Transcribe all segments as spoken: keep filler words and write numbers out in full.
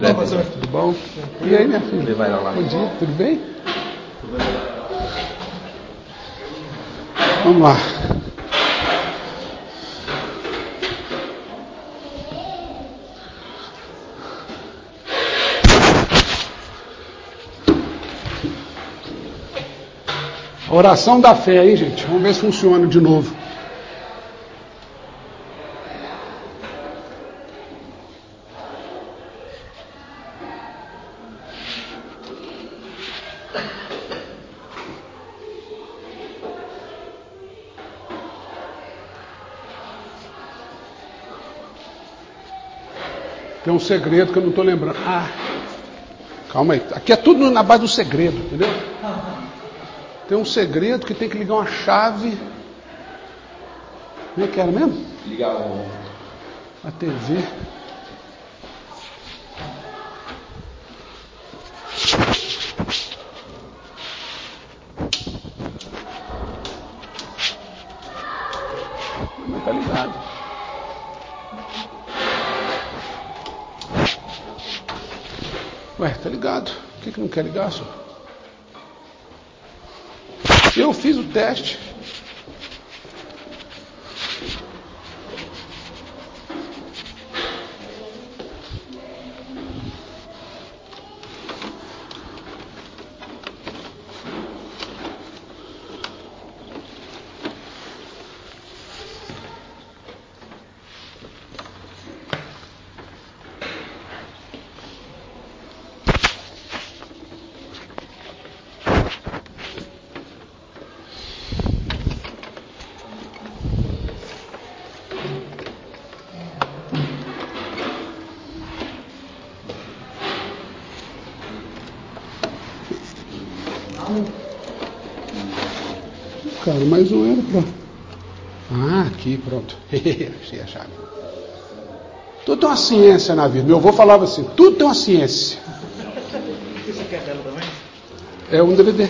Olá, pastor. Tudo bom? E aí, minha filha? Vai lá. Bom dia, tudo bem? Vamos lá. A oração da fé aí, gente. Vamos ver se funciona de novo. Tem um segredo que eu não estou lembrando. Ah, calma aí. Aqui é tudo na base do segredo, entendeu? Tem um segredo que tem que ligar uma chave. Como é que era mesmo? Ligar o... A T V. Mas tá ligado. Ué, tá ligado. Por que, que não quer ligar, senhor? Eu fiz o teste. Cara, mas não era pra... Ah, aqui, pronto. Achei a chave. Tudo tem uma ciência na vida. Meu avô falava assim, tudo tem uma ciência. Você quer dela também? É um D V D.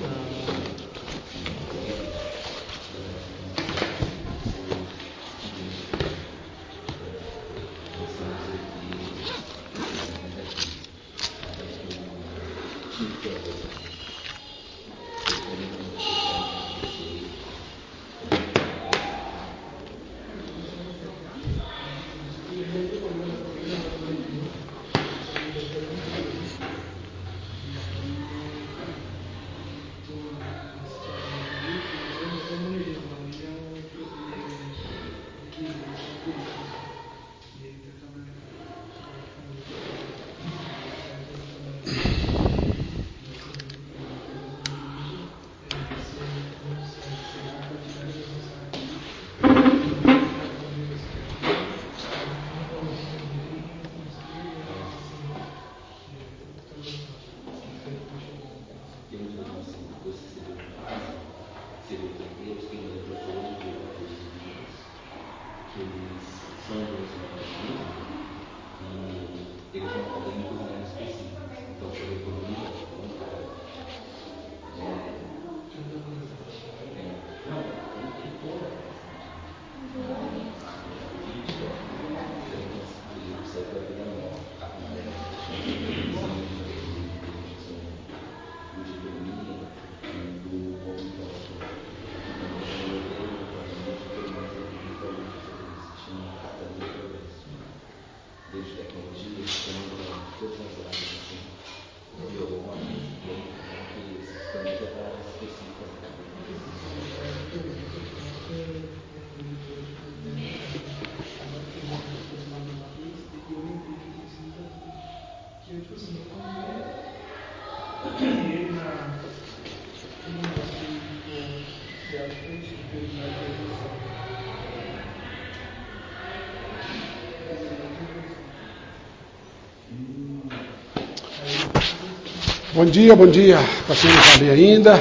Bom dia, bom dia. Para quem não sabe ainda.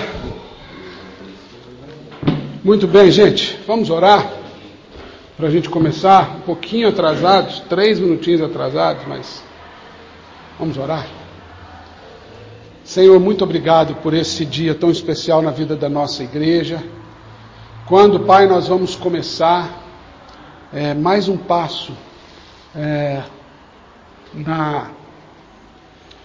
Muito bem, gente. Vamos orar para a gente começar. Um pouquinho atrasados, três minutinhos atrasados, mas vamos orar. Senhor, muito obrigado por esse dia tão especial na vida da nossa igreja. Quando, Pai, nós vamos começar é, mais um passo é, na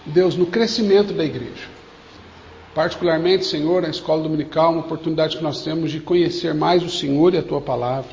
Deus, no crescimento da igreja. Particularmente, Senhor, a escola dominical, uma oportunidade que nós temos de conhecer mais o Senhor e a Tua palavra.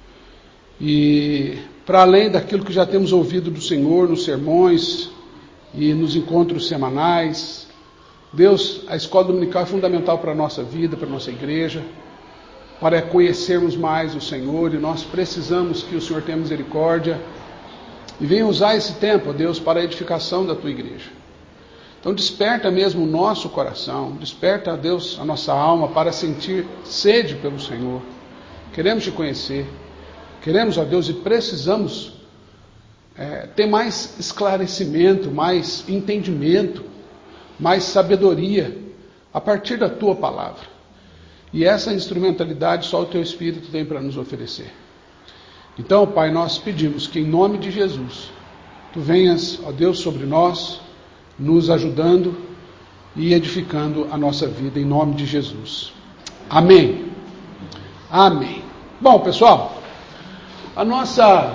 E para além daquilo que já temos ouvido do Senhor nos sermões e nos encontros semanais, Deus, a escola dominical é fundamental para a nossa vida, para a nossa igreja, para conhecermos mais o Senhor, e nós precisamos que o Senhor tenha misericórdia e venha usar esse tempo, Deus, para a edificação da Tua igreja. Então desperta mesmo o nosso coração, desperta, Deus, a nossa alma para sentir sede pelo Senhor. Queremos Te conhecer, queremos, ó Deus, e precisamos é, ter mais esclarecimento, mais entendimento, mais sabedoria a partir da Tua palavra. E essa instrumentalidade só o Teu Espírito tem para nos oferecer. Então, Pai, nós pedimos que em nome de Jesus, Tu venhas, ó Deus, sobre nós, nos ajudando e edificando a nossa vida em nome de Jesus. Amém. Amém. Bom, pessoal, a nossa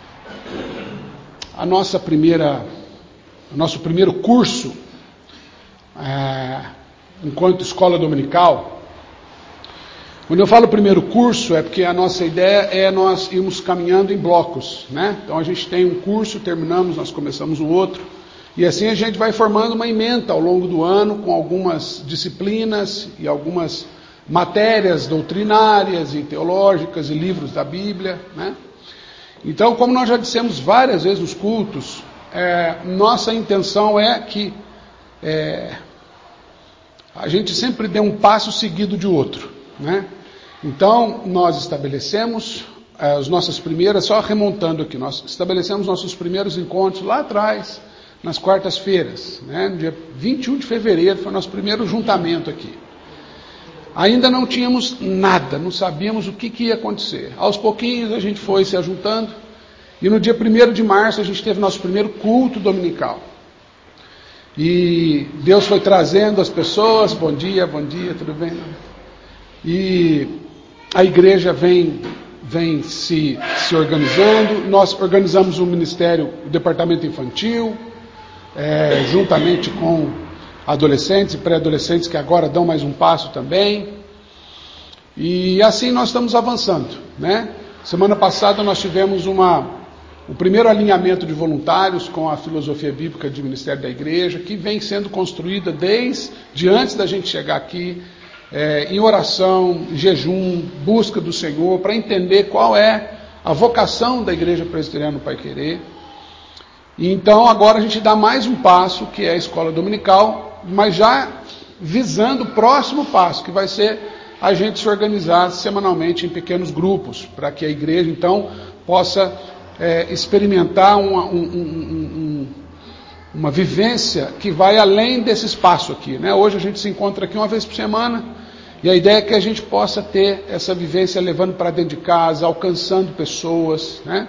a nossa primeira o nosso primeiro curso é, enquanto escola dominical. Quando eu falo primeiro curso, é porque a nossa ideia é nós irmos caminhando em blocos, né? Então a gente tem um curso, terminamos, nós começamos o outro, e assim a gente vai formando uma ementa ao longo do ano, com algumas disciplinas e algumas matérias doutrinárias e teológicas e livros da Bíblia, né? Então, como nós já dissemos várias vezes nos cultos, é, nossa intenção é que é, a gente sempre dê um passo seguido de outro, né? Então, nós estabelecemos é, as nossas primeiras, só remontando aqui, nós estabelecemos nossos primeiros encontros lá atrás, nas quartas-feiras, né? No dia vinte e um de fevereiro foi o nosso primeiro juntamento aqui. Ainda não tínhamos nada, não sabíamos o que, que ia acontecer. Aos pouquinhos a gente foi se ajuntando, e no dia primeiro de março a gente teve nosso primeiro culto dominical. E Deus foi trazendo as pessoas, bom dia, bom dia, tudo bem? E a igreja vem, vem se, se organizando. Nós organizamos um ministério, o departamento infantil, é, juntamente com adolescentes e pré-adolescentes que agora dão mais um passo também. E assim nós estamos avançando, né? Semana passada nós tivemos uma, o primeiro alinhamento de voluntários com a filosofia bíblica de ministério da igreja, que vem sendo construída desde antes da gente chegar aqui, é, em oração, jejum, busca do Senhor, para entender qual é a vocação da igreja presbiteriana no Pai Querer. E então agora a gente dá mais um passo, que é a escola dominical, mas já visando o próximo passo, que vai ser a gente se organizar semanalmente em pequenos grupos, para que a igreja então possa é, experimentar uma, um, um, um, uma vivência que vai além desse espaço aqui, né? Hoje a gente se encontra aqui uma vez por semana, e a ideia é que a gente possa ter essa vivência levando para dentro de casa, alcançando pessoas, né?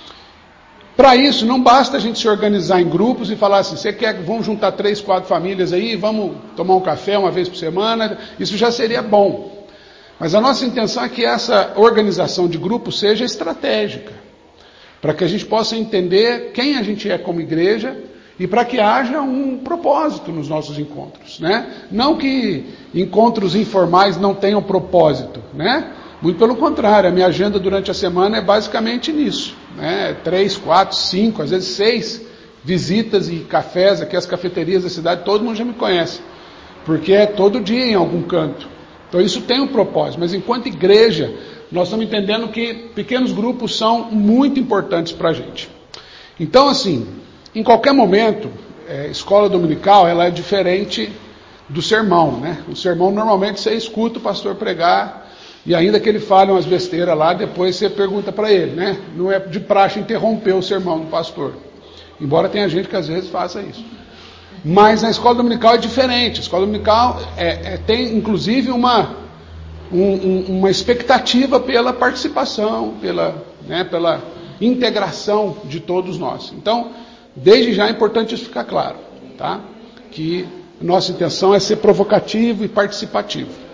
Para isso, não basta a gente se organizar em grupos e falar assim, você quer, vamos juntar três, quatro famílias aí, vamos tomar um café uma vez por semana, isso já seria bom. Mas a nossa intenção é que essa organização de grupos seja estratégica, para que a gente possa entender quem a gente é como igreja e para que haja um propósito nos nossos encontros, né? Não que encontros informais não tenham propósito, né? Muito pelo contrário, a minha agenda durante a semana é basicamente nisso, né? Três, quatro, cinco, às vezes seis visitas e cafés aqui, as cafeterias da cidade, todo mundo já me conhece, porque é todo dia em algum canto. Então isso tem um propósito, mas enquanto igreja, nós estamos entendendo que pequenos grupos são muito importantes para a gente. Então assim, em qualquer momento, é, escola dominical, ela é diferente do sermão, né? O sermão normalmente você escuta o pastor pregar, e ainda que ele fale umas besteiras lá, depois você pergunta para ele, né? Não é de praxe interromper o sermão do pastor. Embora tenha gente que às vezes faça isso. Mas na escola dominical é diferente. A escola dominical é, é, tem inclusive uma, um, um, uma expectativa pela participação, pela, né, pela integração de todos nós. Então, desde já é importante isso ficar claro, tá? Que nossa intenção é ser provocativo e participativo.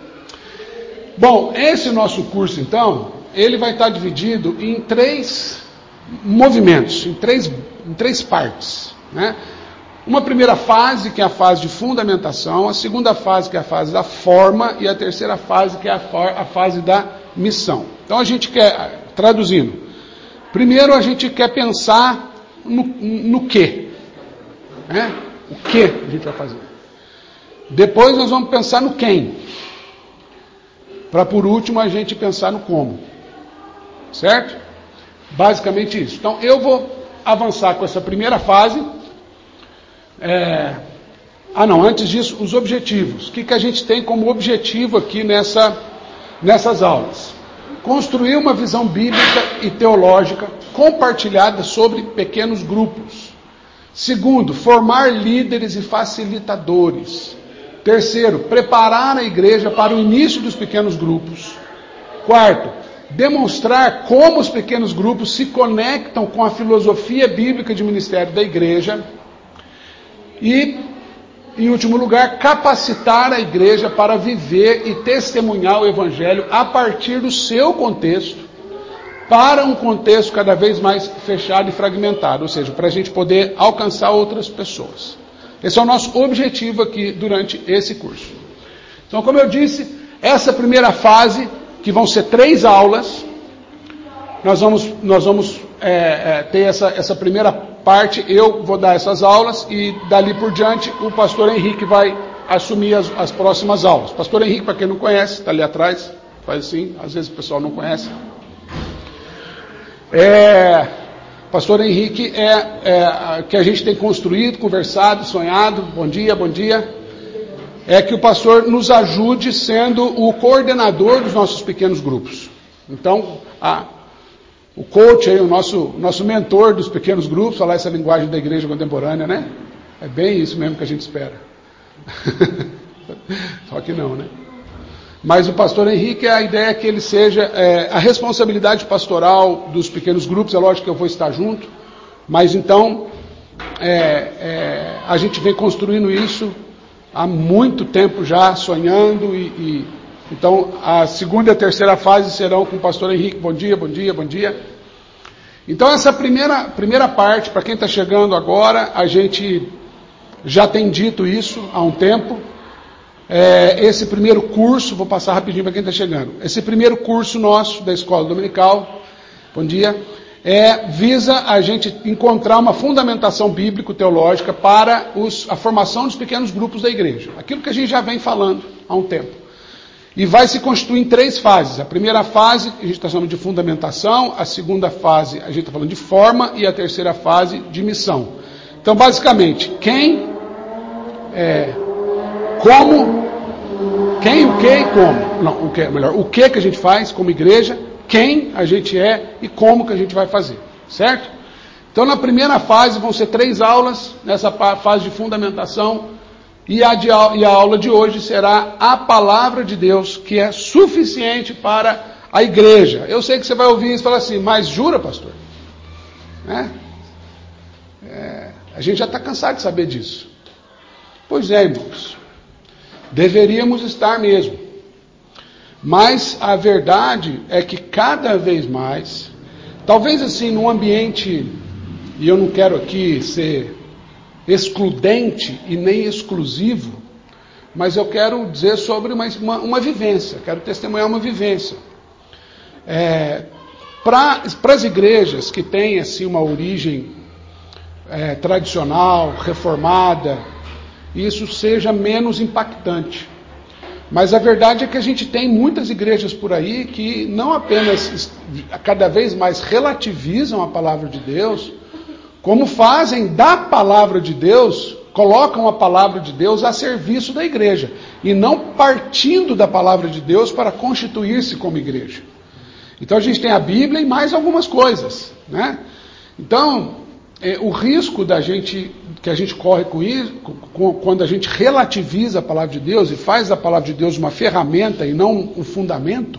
Bom, esse nosso curso, então, ele vai estar dividido em três movimentos, em três, em três partes, né? uma primeira fase, que é a fase de fundamentação, a segunda fase, que é a fase da forma, e a terceira fase, que é a, for, a fase da missão. Então a gente quer, traduzindo, primeiro a gente quer pensar no, no quê, né? O que a gente vai fazer. Depois nós vamos pensar no quem, para por último a gente pensar no como, certo? Basicamente isso. Então eu vou avançar com essa primeira fase. É... Ah não, antes disso, os objetivos. O que, que a gente tem como objetivo aqui nessa, nessas aulas? Construir uma visão bíblica e teológica compartilhada sobre pequenos grupos. Segundo, formar líderes e facilitadores. Terceiro, preparar a igreja para o início dos pequenos grupos. Quarto, demonstrar como os pequenos grupos se conectam com a filosofia bíblica de ministério da igreja. E, em último lugar, capacitar a igreja para viver e testemunhar o evangelho a partir do seu contexto, para um contexto cada vez mais fechado e fragmentado, ou seja, para a gente poder alcançar outras pessoas. Esse é o nosso objetivo aqui durante esse curso. Então, como eu disse, essa primeira fase, que vão ser três aulas, nós vamos, nós vamos é, é, ter essa, essa primeira parte, eu vou dar essas aulas e dali por diante o pastor Henrique vai assumir as, as próximas aulas. Pastor Henrique, para quem não conhece, está ali atrás, faz assim, às vezes o pessoal não conhece. É, pastor Henrique é, é que a gente tem construído, conversado, sonhado, bom dia, bom dia, é que o pastor nos ajude sendo o coordenador dos nossos pequenos grupos. Então, a O coach aí, o nosso, nosso mentor dos pequenos grupos, falar essa linguagem da igreja contemporânea, né? É bem isso mesmo que a gente espera. Só que não, né? Mas o pastor Henrique, a ideia é que ele seja é, a responsabilidade pastoral dos pequenos grupos. É lógico que eu vou estar junto, mas então é, é, a gente vem construindo isso há muito tempo já, sonhando e... e então, a segunda e a terceira fase serão com o pastor Henrique. Bom dia, bom dia, bom dia. Então, essa primeira, primeira parte, para quem está chegando agora, a gente já tem dito isso há um tempo. É, esse primeiro curso, vou passar rapidinho para quem está chegando. Esse primeiro curso nosso da Escola Dominical, bom dia, é, visa a gente encontrar uma fundamentação bíblico-teológica para os, a formação dos pequenos grupos da igreja. Aquilo que a gente já vem falando há um tempo. E vai se constituir em três fases. A primeira fase, a gente está chamando de fundamentação. A segunda fase, a gente está falando de forma. E a terceira fase, de missão. Então, basicamente, quem, é, como, quem, o que e como. Não, o que, melhor, o que que a gente faz como igreja, quem a gente é e como que a gente vai fazer. Certo? Então, na primeira fase, vão ser três aulas, nessa fase de fundamentação. E a, de, e a aula de hoje será a palavra de Deus, que é suficiente para a igreja. Eu sei que você vai ouvir isso e falar assim, mas jura, pastor? Né? É, a gente já está cansado de saber disso. Pois é, irmãos. Deveríamos estar mesmo. Mas a verdade é que cada vez mais, talvez assim, num ambiente, e eu não quero aqui ser excludente e nem exclusivo, mas eu quero dizer sobre uma, uma, uma vivência, quero testemunhar uma vivência. É, para as igrejas que têm assim, uma origem é, tradicional, reformada, isso seja menos impactante. Mas a verdade é que a gente tem muitas igrejas por aí que não apenas cada vez mais relativizam a palavra de Deus, como fazem da palavra de Deus, colocam a palavra de Deus a serviço da igreja, e não partindo da palavra de Deus para constituir-se como igreja. Então a gente tem a Bíblia e mais algumas coisas, né? Então, é, o risco da gente, que a gente corre com isso, com, quando a gente relativiza a palavra de Deus e faz da palavra de Deus uma ferramenta e não um fundamento,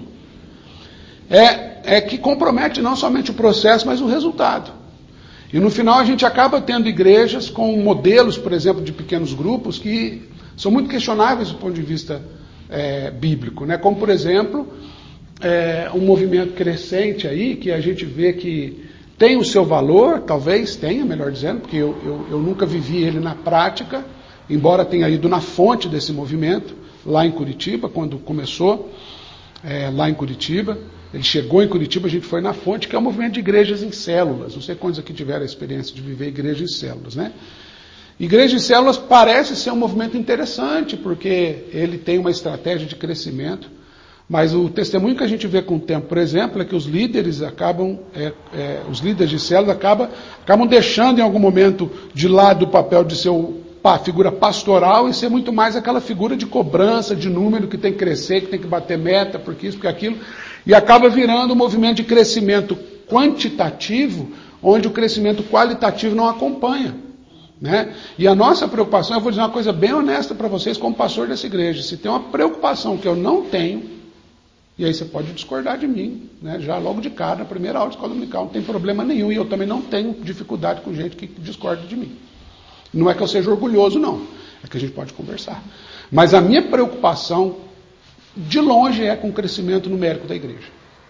é, é que compromete não somente o processo, mas o resultado. E no final a gente acaba tendo igrejas com modelos, por exemplo, de pequenos grupos que são muito questionáveis do ponto de vista é, bíblico, né? Como, por exemplo, é, um movimento crescente aí, que a gente vê que tem o seu valor, talvez tenha, melhor dizendo, porque eu, eu, eu nunca vivi ele na prática, embora tenha ido na fonte desse movimento, lá em Curitiba, quando começou, é, lá em Curitiba. Ele chegou em Curitiba, a gente foi na fonte, que é o movimento de igrejas em células. Não sei quantos aqui tiveram a experiência de viver igreja em células, né? Igreja em células parece ser um movimento interessante, porque ele tem uma estratégia de crescimento, mas o testemunho que a gente vê com o tempo, por exemplo, é que os líderes acabam, é, é, os líderes de células acabam, acabam deixando em algum momento de lado o papel de ser o, a figura pastoral e ser muito mais aquela figura de cobrança, de número que tem que crescer, que tem que bater meta, porque isso, porque aquilo, e acaba virando um movimento de crescimento quantitativo, onde o crescimento qualitativo não acompanha. Né? E a nossa preocupação, eu vou dizer uma coisa bem honesta para vocês, como pastor dessa igreja, se tem uma preocupação que eu não tenho, e aí você pode discordar de mim, né? Já logo de cara, na primeira aula de escola dominical, não tem problema nenhum, e eu também não tenho dificuldade com gente que discorda de mim. Não é que eu seja orgulhoso, não, é que a gente pode conversar. Mas a minha preocupação, de longe, é com o crescimento numérico da igreja.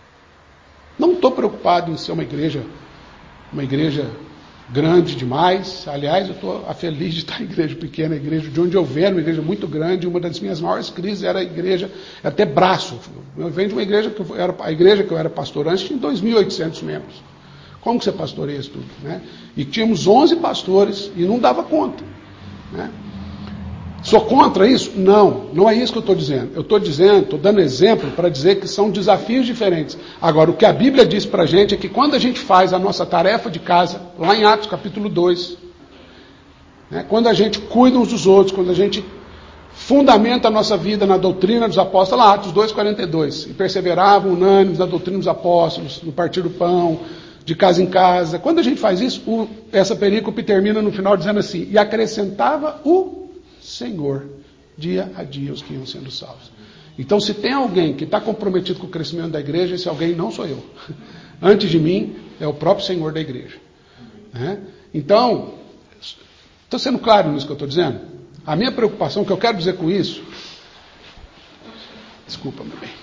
Não estou preocupado em ser uma igreja, uma igreja grande demais. Aliás, eu estou feliz de estar em igreja pequena, a igreja de onde eu venho, uma igreja muito grande. Uma das minhas maiores crises era a igreja, até braço. Eu venho de uma igreja que eu era, a igreja que eu era pastor antes tinha dois mil e oitocentos membros. Como que você pastoreia isso tudo? Né? E tínhamos onze pastores e não dava conta. Né? Sou contra isso? Não, não é isso que eu estou dizendo. Eu estou dizendo, estou dando exemplo para dizer que são desafios diferentes. Agora, o que a Bíblia diz para a gente é que quando a gente faz a nossa tarefa de casa, lá em Atos capítulo dois, né, quando a gente cuida uns dos outros, quando a gente fundamenta a nossa vida na doutrina dos apóstolos, lá Atos dois, quarenta e dois, e perseveravam unânimes na doutrina dos apóstolos, no partir do pão, de casa em casa. Quando a gente faz isso, o, essa perícope termina no final dizendo assim, e acrescentava o Senhor, dia a dia, os que iam sendo salvos. Então, se tem alguém que está comprometido com o crescimento da igreja, esse alguém não sou eu. Antes de mim, é o próprio Senhor da igreja. Né? Então, estou sendo claro nisso que eu estou dizendo? A minha preocupação, o que eu quero dizer com isso... Desculpa, meu bem.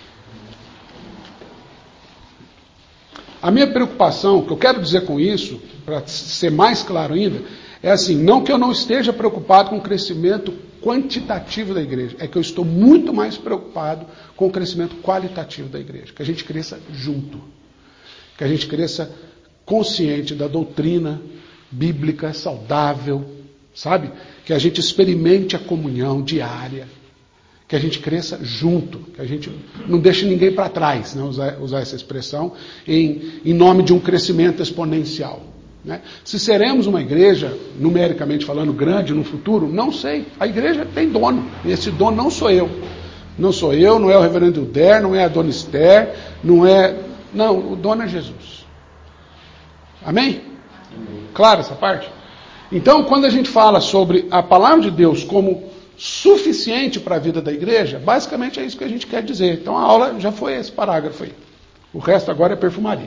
A minha preocupação, o que eu quero dizer com isso, para ser mais claro ainda, é assim, não que eu não esteja preocupado com o crescimento quantitativo da igreja, é que eu estou muito mais preocupado com o crescimento qualitativo da igreja, que a gente cresça junto, que a gente cresça consciente da doutrina bíblica saudável, sabe? Que a gente experimente a comunhão diária, que a gente cresça junto, que a gente não deixe ninguém para trás, né? usar, usar essa expressão, em, em nome de um crescimento exponencial. Né? Se seremos uma igreja, numericamente falando, grande no futuro, não sei. A igreja tem dono, e esse dono não sou eu. Não sou eu, não é o reverendo Hilder, não é a dona Esther, não é... Não, o dono é Jesus. Amém? Amém. Claro essa parte? Então, quando a gente fala sobre a palavra de Deus como suficiente para a vida da igreja, basicamente é isso que a gente quer dizer. Então a aula já foi esse parágrafo aí. O resto agora é perfumaria.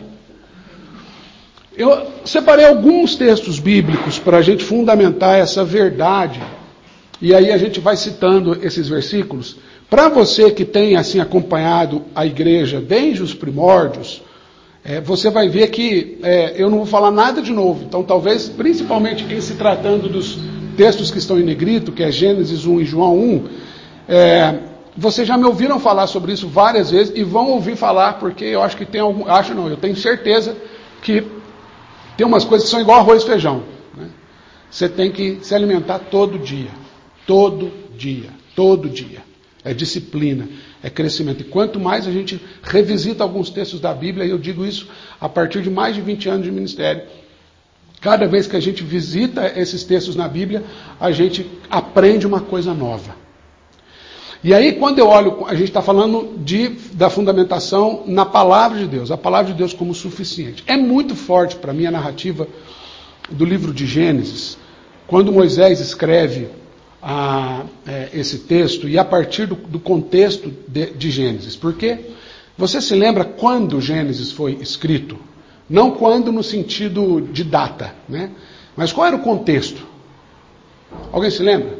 Eu separei alguns textos bíblicos para a gente fundamentar essa verdade. E aí a gente vai citando esses versículos. Para você que tem assim acompanhado a igreja desde os primórdios, é, você vai ver que é, eu não vou falar nada de novo. Então talvez, principalmente em se tratando dos textos que estão em negrito, que é Gênesis um e João um, é, vocês já me ouviram falar sobre isso várias vezes e vão ouvir falar, porque eu acho que tem algum, acho não, eu tenho certeza que tem umas coisas que são igual arroz e feijão. Né? Você tem que se alimentar todo dia, todo dia, todo dia. É disciplina, é crescimento. E quanto mais a gente revisita alguns textos da Bíblia, e eu digo isso a partir de mais de vinte anos de ministério, cada vez que a gente visita esses textos na Bíblia, a gente aprende uma coisa nova. E aí, quando eu olho, a gente está falando de, da fundamentação na palavra de Deus, a palavra de Deus como suficiente. É muito forte para mim a narrativa do livro de Gênesis, quando Moisés escreve a, é, esse texto, e a partir do, do contexto de, de Gênesis. Porque você se lembra quando Gênesis foi escrito? Não quando no sentido de data, né? Mas qual era o contexto? Alguém se lembra?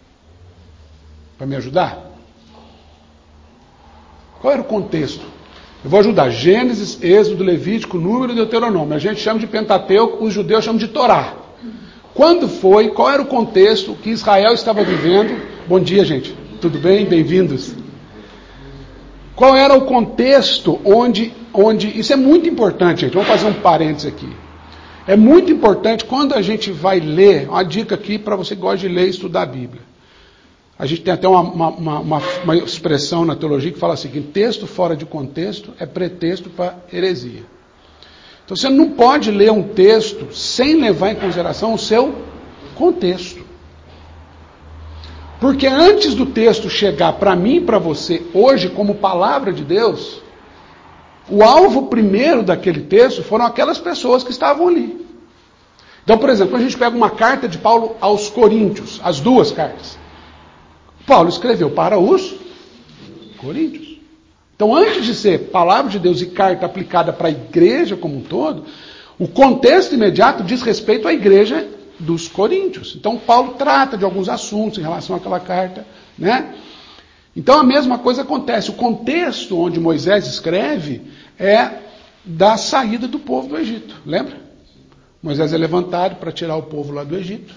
Para me ajudar? Qual era o contexto? Eu vou ajudar. Gênesis, Êxodo, Levítico, Número e Deuteronômio. A gente chama de Pentateuco, os judeus chamam de Torá. Quando foi, qual era o contexto que Israel estava vivendo? Bom dia, gente. Tudo bem? Bem-vindos. Qual era o contexto onde, onde... Isso é muito importante, gente. Vamos fazer um parênteses aqui. É muito importante quando a gente vai ler, uma dica aqui para você que gosta de ler e estudar a Bíblia. A gente tem até uma, uma, uma, uma expressão na teologia que fala assim, que texto fora de contexto é pretexto para heresia. Então você não pode ler um texto sem levar em consideração o seu contexto. Porque antes do texto chegar para mim e para você, hoje, como palavra de Deus, o alvo primeiro daquele texto foram aquelas pessoas que estavam ali. Então, por exemplo, a gente pega uma carta de Paulo aos Coríntios, as duas cartas. Paulo escreveu para os Coríntios. Então, antes de ser palavra de Deus e carta aplicada para a igreja como um todo, o contexto imediato diz respeito à igreja dos Coríntios. Então, Paulo trata de alguns assuntos em relação àquela carta, né? Então, a mesma coisa acontece. O contexto onde Moisés escreve é da saída do povo do Egito. Lembra? Moisés é levantado para tirar o povo lá do Egito.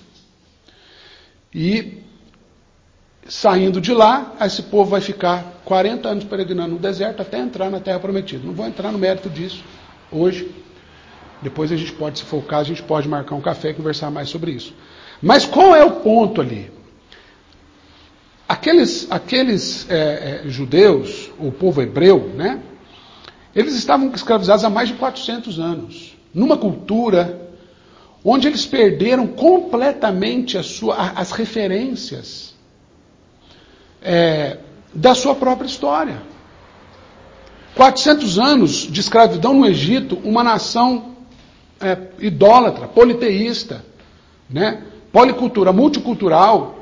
E, saindo de lá, esse povo vai ficar quarenta anos peregrinando no deserto até entrar na Terra Prometida. Não vou entrar no mérito disso hoje. Depois a gente pode se focar, a gente pode marcar um café e conversar mais sobre isso. Mas qual é o ponto ali? Aqueles, aqueles é, é, judeus, o povo hebreu, né? Eles estavam escravizados há mais de quatrocentos anos. Numa cultura onde eles perderam completamente a sua, as referências é, da sua própria história. quatrocentos anos de escravidão no Egito, uma nação é, idólatra, politeísta, né? Policultura, multicultural,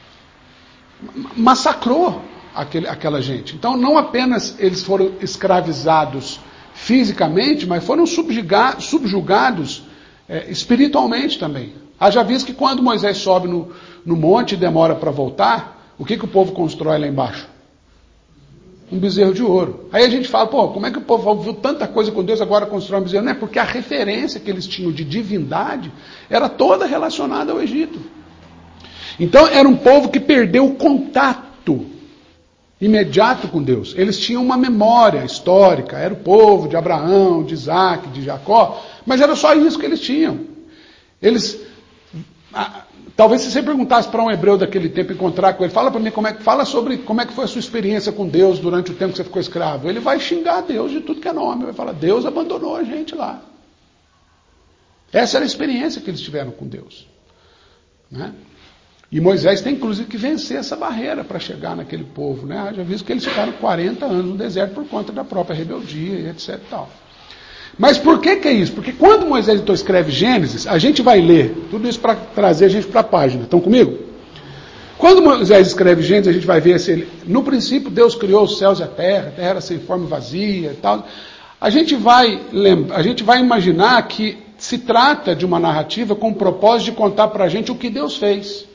massacrou aquele, aquela gente. Então, não apenas eles foram escravizados fisicamente, mas foram subjuga, subjugados é, espiritualmente também. Haja visto que quando Moisés sobe no, no monte e demora para voltar, o que, que o povo constrói lá embaixo? Um bezerro de ouro. Aí a gente fala, pô, como é que o povo viu tanta coisa com Deus, agora constrói um bezerro? Não é porque a referência que eles tinham de divindade era toda relacionada ao Egito. Então era um povo que perdeu o contato imediato com Deus. Eles tinham uma memória histórica, era o povo de Abraão, de Isaac, de Jacó, mas era só isso que eles tinham. Eles, ah, talvez se você perguntasse para um hebreu daquele tempo, encontrar com ele, fala para mim como é que fala sobre como é que foi a sua experiência com Deus durante o tempo que você ficou escravo. Ele vai xingar Deus de tudo que é nome, vai falar, Deus abandonou a gente lá. Essa era a experiência que eles tiveram com Deus, né? E Moisés tem, inclusive, que vencer essa barreira para chegar naquele povo, né? Já visto que eles ficaram quarenta anos no deserto por conta da própria rebeldia e etc e tal. Mas por que que é isso? Porque quando Moisés então escreve Gênesis, a gente vai ler tudo isso para trazer a gente para a página. Estão comigo? Quando Moisés escreve Gênesis, a gente vai ver se ele... No princípio, Deus criou os céus e a terra, a terra era sem forma e vazia e tal. A gente vai, lembra, a gente vai imaginar que se trata de uma narrativa com o propósito de contar para a gente o que Deus fez.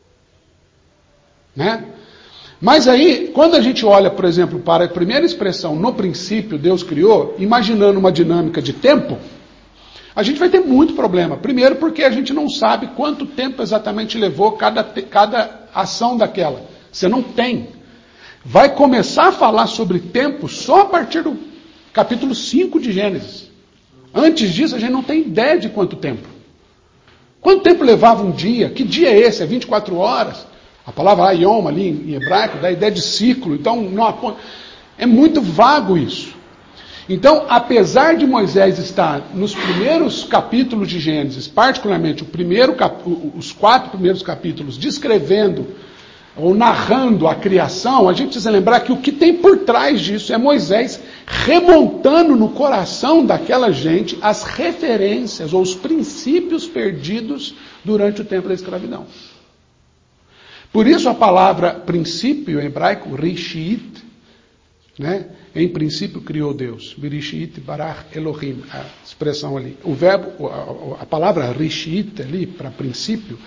Né? Mas aí, quando a gente olha, por exemplo, para a primeira expressão, no princípio Deus criou, imaginando uma dinâmica de tempo, a gente vai ter muito problema. Primeiro porque a gente não sabe quanto tempo exatamente levou cada, cada ação daquela. Você não tem. Vai começar a falar sobre tempo só a partir do capítulo cinco de Gênesis. Antes disso, a gente não tem ideia de quanto tempo. Quanto tempo levava um dia? Que dia é esse? É vinte e quatro horas? A palavra yom ali em hebraico dá a ideia de ciclo. Então, não, é muito vago isso. Então, apesar de Moisés estar nos primeiros capítulos de Gênesis, particularmente o primeiro, os quatro primeiros capítulos, descrevendo ou narrando a criação, a gente precisa lembrar que o que tem por trás disso é Moisés remontando no coração daquela gente as referências ou os princípios perdidos durante o tempo da escravidão. Por isso a palavra princípio em hebraico, rishit, né? Em princípio criou Deus. Bereshit barach Elohim, a expressão ali. O verbo, a, a palavra rishit ali, para princípio,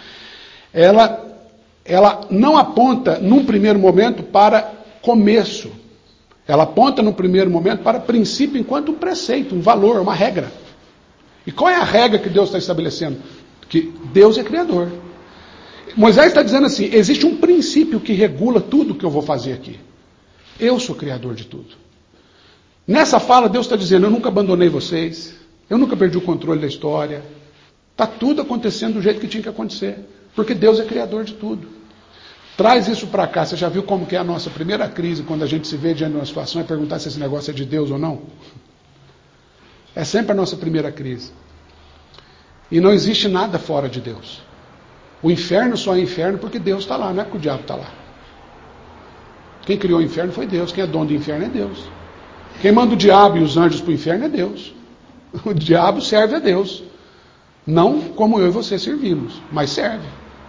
ela, ela não aponta, num primeiro momento, para começo. Ela aponta no primeiro momento para princípio enquanto um preceito, um valor, uma regra. E qual é a regra que Deus está estabelecendo? Que Deus é criador. Moisés está dizendo assim, existe um princípio que regula tudo que eu vou fazer aqui. Eu sou criador de tudo. Nessa fala, Deus está dizendo, eu nunca abandonei vocês, eu nunca perdi o controle da história. Está tudo acontecendo do jeito que tinha que acontecer, porque Deus é criador de tudo. Traz isso para cá. Você já viu como que é a nossa primeira crise, quando a gente se vê diante de uma situação, é perguntar se esse negócio é de Deus ou não? É sempre a nossa primeira crise. E não existe nada fora de Deus. O inferno só é inferno porque Deus está lá, não é porque o diabo está lá. Quem criou o inferno foi Deus, quem é dono do inferno é Deus. Quem manda o diabo e os anjos para o inferno é Deus. O diabo serve a Deus. Não como eu e você servimos, mas serve.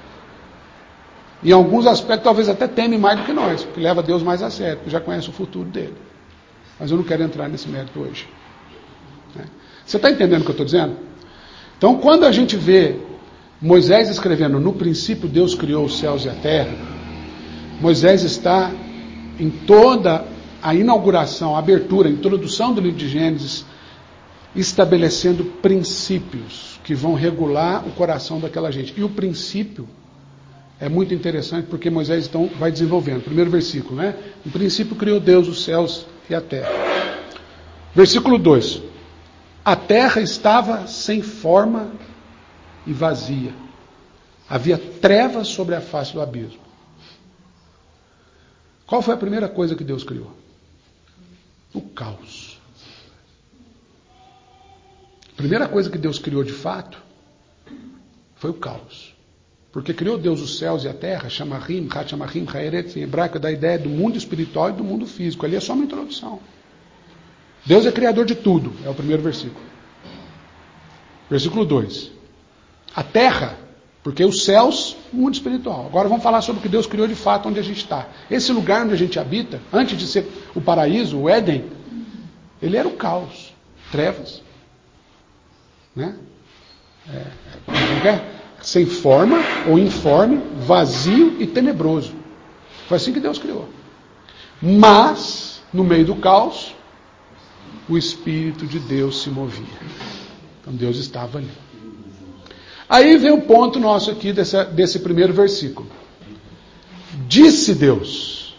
Em alguns aspectos talvez até teme mais do que nós, porque leva Deus mais a sério, porque já conhece o futuro dele. Mas eu não quero entrar nesse mérito hoje. Você está entendendo o que eu estou dizendo? Então, quando a gente vê Moisés escrevendo, no princípio Deus criou os céus e a terra, Moisés está em toda a inauguração, a abertura, a introdução do livro de Gênesis, estabelecendo princípios que vão regular o coração daquela gente. E o princípio é muito interessante porque Moisés então vai desenvolvendo. Primeiro versículo, né? No princípio criou Deus os céus e a terra. Versículo dois. A terra estava sem forma e vazia. Havia trevas sobre a face do abismo. Qual foi a primeira coisa que Deus criou? O caos. A primeira coisa que Deus criou de fato foi o caos. Porque criou Deus os céus e a terra, Shamarim, Hachamarim, Haeret, em hebraico, da ideia do mundo espiritual e do mundo físico. Ali é só uma introdução. Deus é criador de tudo, é o primeiro versículo. Versículo dois. A terra, porque os céus, o mundo espiritual. Agora vamos falar sobre o que Deus criou de fato, onde a gente está. Esse lugar onde a gente habita, antes de ser o paraíso, o Éden, ele era o caos, trevas. Né? É, como é? Sem forma ou informe, vazio e tenebroso. Foi assim que Deus criou. Mas, no meio do caos, o Espírito de Deus se movia. Então Deus estava ali. Aí vem o ponto nosso aqui dessa, desse primeiro versículo. Disse Deus.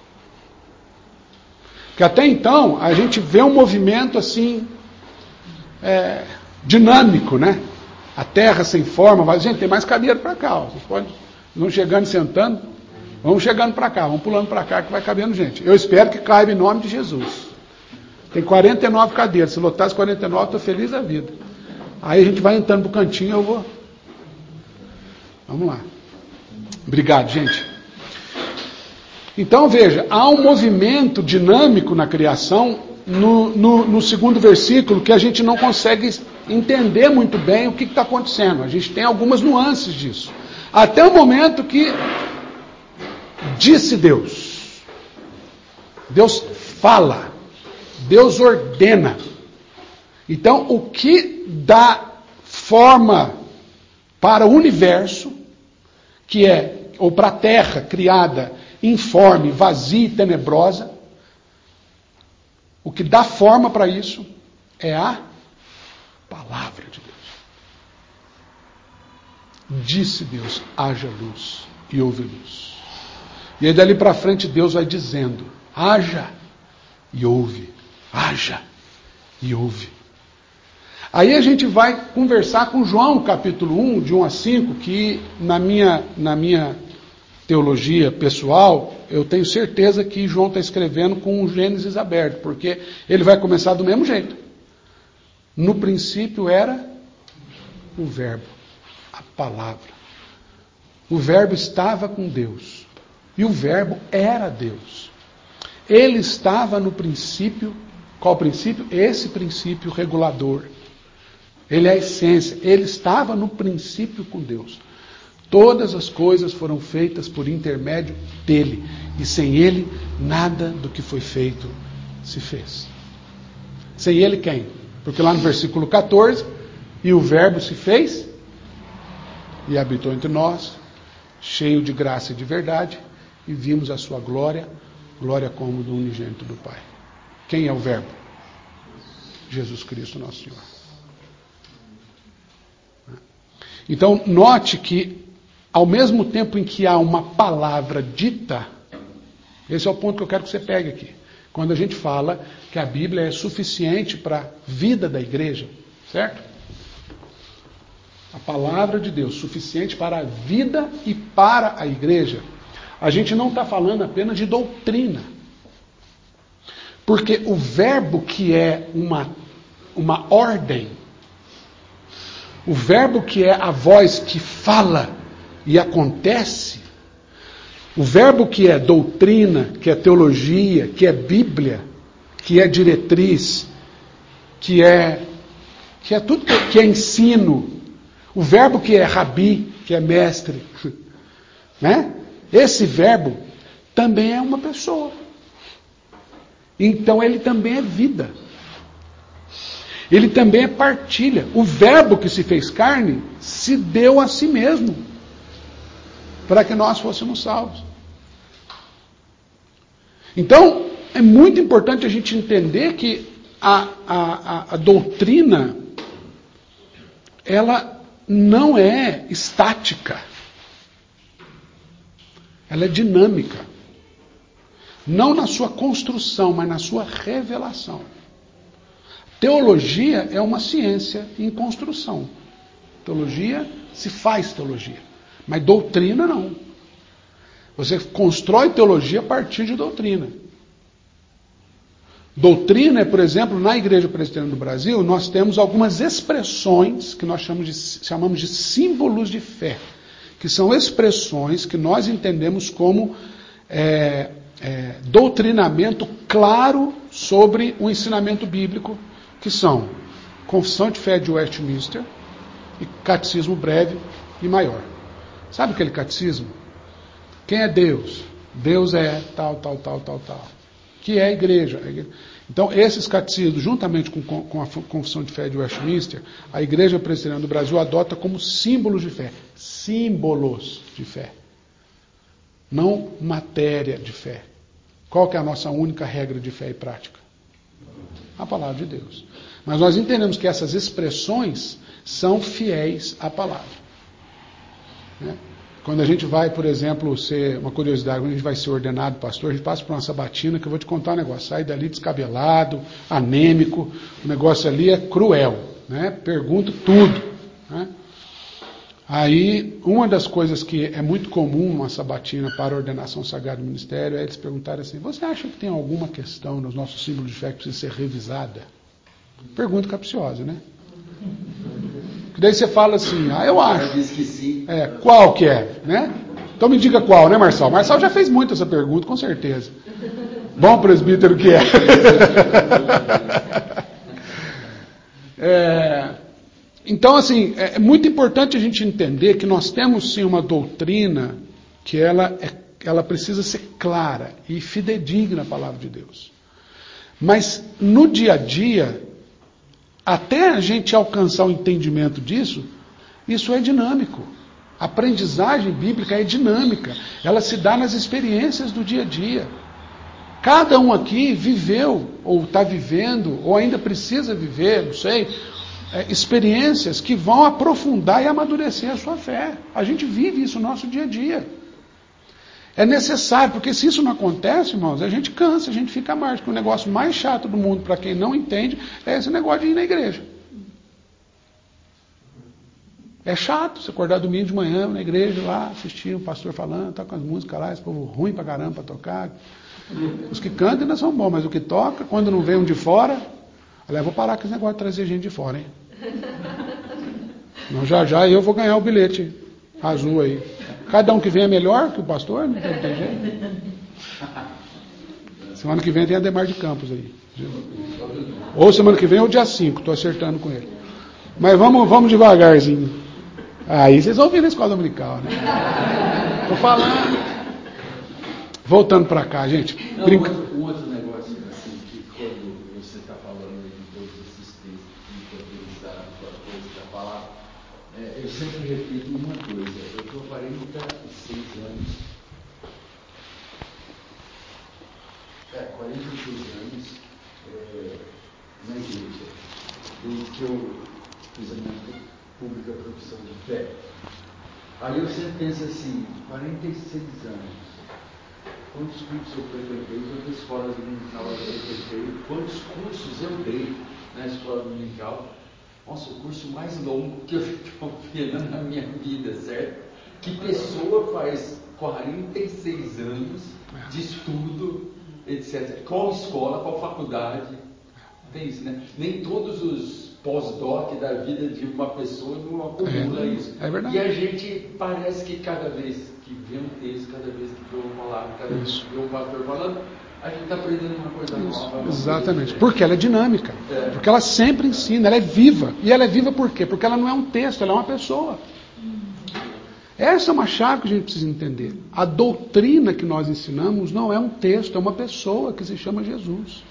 Que até então a gente vê um movimento assim, é, dinâmico, né? A terra sem forma, mas gente, tem mais cadeira para cá. Ó. Vocês podem, vão chegando e sentando, vamos chegando para cá, vamos pulando para cá que vai cabendo gente. Eu espero que caiba em nome de Jesus. Tem quarenta e nove cadeiras, se lotar as quarenta e nove, estou feliz da vida. Aí a gente vai entrando pro cantinho, eu vou. Vamos lá. Obrigado, gente. Então veja, há um movimento dinâmico na criação, no, no, no segundo versículo, que a gente não consegue entender muito bem o que está acontecendo. A gente tem algumas nuances disso. Até o momento que disse Deus. Deus fala. Deus ordena. Então, o que dá forma para o universo, que é, ou para a terra criada, informe, vazia e tenebrosa, o que dá forma para isso é a palavra de Deus. Disse Deus, haja luz, e houve luz. E aí dali para frente Deus vai dizendo, haja e ouve, haja e ouve. Aí a gente vai conversar com João, capítulo um, de um a cinco, que na minha, na minha teologia pessoal, eu tenho certeza que João está escrevendo com o Gênesis aberto, porque ele vai começar do mesmo jeito. No princípio era o verbo, a palavra. O verbo estava com Deus, e o verbo era Deus. Ele estava no princípio, qual princípio? Esse princípio regulador. Ele é a essência. Ele estava no princípio com Deus. Todas as coisas foram feitas por intermédio dele. E sem ele, nada do que foi feito se fez. Sem ele quem? Porque lá no versículo catorze, e o verbo se fez e habitou entre nós, cheio de graça e de verdade, e vimos a sua glória, glória como do unigênito do Pai. Quem é o verbo? Jesus Cristo, nosso Senhor. Então, note que, ao mesmo tempo em que há uma palavra dita, esse é o ponto que eu quero que você pegue aqui. Quando a gente fala que a Bíblia é suficiente para a vida da igreja, certo? A palavra de Deus, suficiente para a vida e para a igreja. A gente não está falando apenas de doutrina. Porque o verbo que é uma, uma ordem, o verbo que é a voz que fala e acontece, o verbo que é doutrina, que é teologia, que é Bíblia, que é diretriz, que é, que é tudo que, que é ensino, o verbo que é rabi, que é mestre, né? Esse verbo também é uma pessoa. Então ele também é vida. Ele também é partilha. O verbo que se fez carne se deu a si mesmo para que nós fôssemos salvos. Então, é muito importante a gente entender que a, a, a, a doutrina, ela não é estática. Ela é dinâmica. Não na sua construção, mas na sua revelação. Teologia é uma ciência em construção. Teologia se faz teologia. Mas doutrina não. Você constrói teologia a partir de doutrina. Doutrina é, por exemplo, na Igreja Presbiteriana do Brasil, nós temos algumas expressões que nós chamamos de, chamamos de símbolos de fé. Que são expressões que nós entendemos como é, é, doutrinamento claro sobre o ensinamento bíblico, que são Confissão de Fé de Westminster e Catecismo Breve e Maior. Sabe aquele catecismo? Quem é Deus? Deus é tal, tal, tal, tal, tal. Que é a igreja. Então, esses catecismos, juntamente com, com a Confissão de Fé de Westminster, a Igreja Presbiteriana do Brasil adota como símbolos de fé. Símbolos de fé. Não matéria de fé. Qual que é a nossa única regra de fé e prática? A palavra de Deus. Mas nós entendemos que essas expressões são fiéis à palavra. Né? Quando a gente vai, por exemplo, ser, uma curiosidade, quando a gente vai ser ordenado pastor, a gente passa por uma sabatina, que eu vou te contar um negócio, sai dali descabelado, anêmico, o negócio ali é cruel, né? Pergunto tudo, né? Aí, uma das coisas que é muito comum numa sabatina para a ordenação sagrada do ministério é eles perguntarem assim: você acha que tem alguma questão nos nossos símbolos de fé que precisa ser revisada? Pergunta capciosa, né? Que daí você fala assim: ah, eu acho. É, qual que é, né? Então me diga qual, né, Marçal? Marçal já fez muito essa pergunta, com certeza. Bom presbítero que é. é então, assim, é muito importante a gente entender que nós temos, sim, uma doutrina que ela, é, ela precisa ser clara e fidedigna à palavra de Deus. Mas, no dia a dia, até a gente alcançar o entendimento disso, isso é dinâmico. A aprendizagem bíblica é dinâmica. Ela se dá nas experiências do dia a dia. Cada um aqui viveu, ou está vivendo, ou ainda precisa viver, não sei, é, experiências que vão aprofundar e amadurecer a sua fé. A gente vive isso no nosso dia a dia. É necessário, porque se isso não acontece, irmãos, a gente cansa, a gente fica à margem. Porque o negócio mais chato do mundo, para quem não entende, é esse negócio de ir na igreja. É chato você acordar domingo de manhã na igreja lá, assistir um pastor falando, tá com as músicas lá, esse povo ruim pra caramba pra tocar. Os que cantam ainda são bons, mas o que toca, quando não vem um de fora, olha, eu vou parar com esse negócio de trazer gente de fora, hein? Não, já já eu vou ganhar o bilhete azul aí. Cada um que vem é melhor que o pastor, não tem, tem jeito. Semana que vem tem a Ademar de Campos aí. Ou semana que vem é o dia cinco, estou acertando com ele. Mas vamos, vamos devagarzinho. Aí vocês vão vir na escola dominical, né? Estou falando. Voltando para cá, gente. Não, Brinca... um outro negócio, assim, que quando você está falando de todos esses textos, de utilizar a coisa da palavra, é, eu sempre repito uma coisa. Eu estou há quarenta e seis anos. É, quarenta e seis anos que eu fiz a minha pública profissão de fé. Aí eu sempre penso assim, quarenta e seis anos, quantos cursos eu frequentei, quantas escolas dominical eu frequentei, quantos cursos eu dei na escola dominical. Nossa, o curso mais longo que eu estou vendo na minha vida, certo? Que pessoa faz quarenta e seis anos de estudo, etcétera. Qual escola, qual faculdade? Tem isso, né? Nem todos os pós-doc da vida de uma pessoa não acumula é, isso. É verdade. E a gente parece que cada vez que vê um texto, cada vez que vê uma palavra, cada vez que vê um pastor falando, a gente está aprendendo uma coisa isso, nova. Uma exatamente. coisa porque ela é dinâmica. É. Porque ela sempre ensina, ela é viva. E ela é viva por quê? Porque ela não é um texto, ela é uma pessoa. Essa é uma chave que a gente precisa entender. A doutrina que nós ensinamos não é um texto, é uma pessoa que se chama Jesus.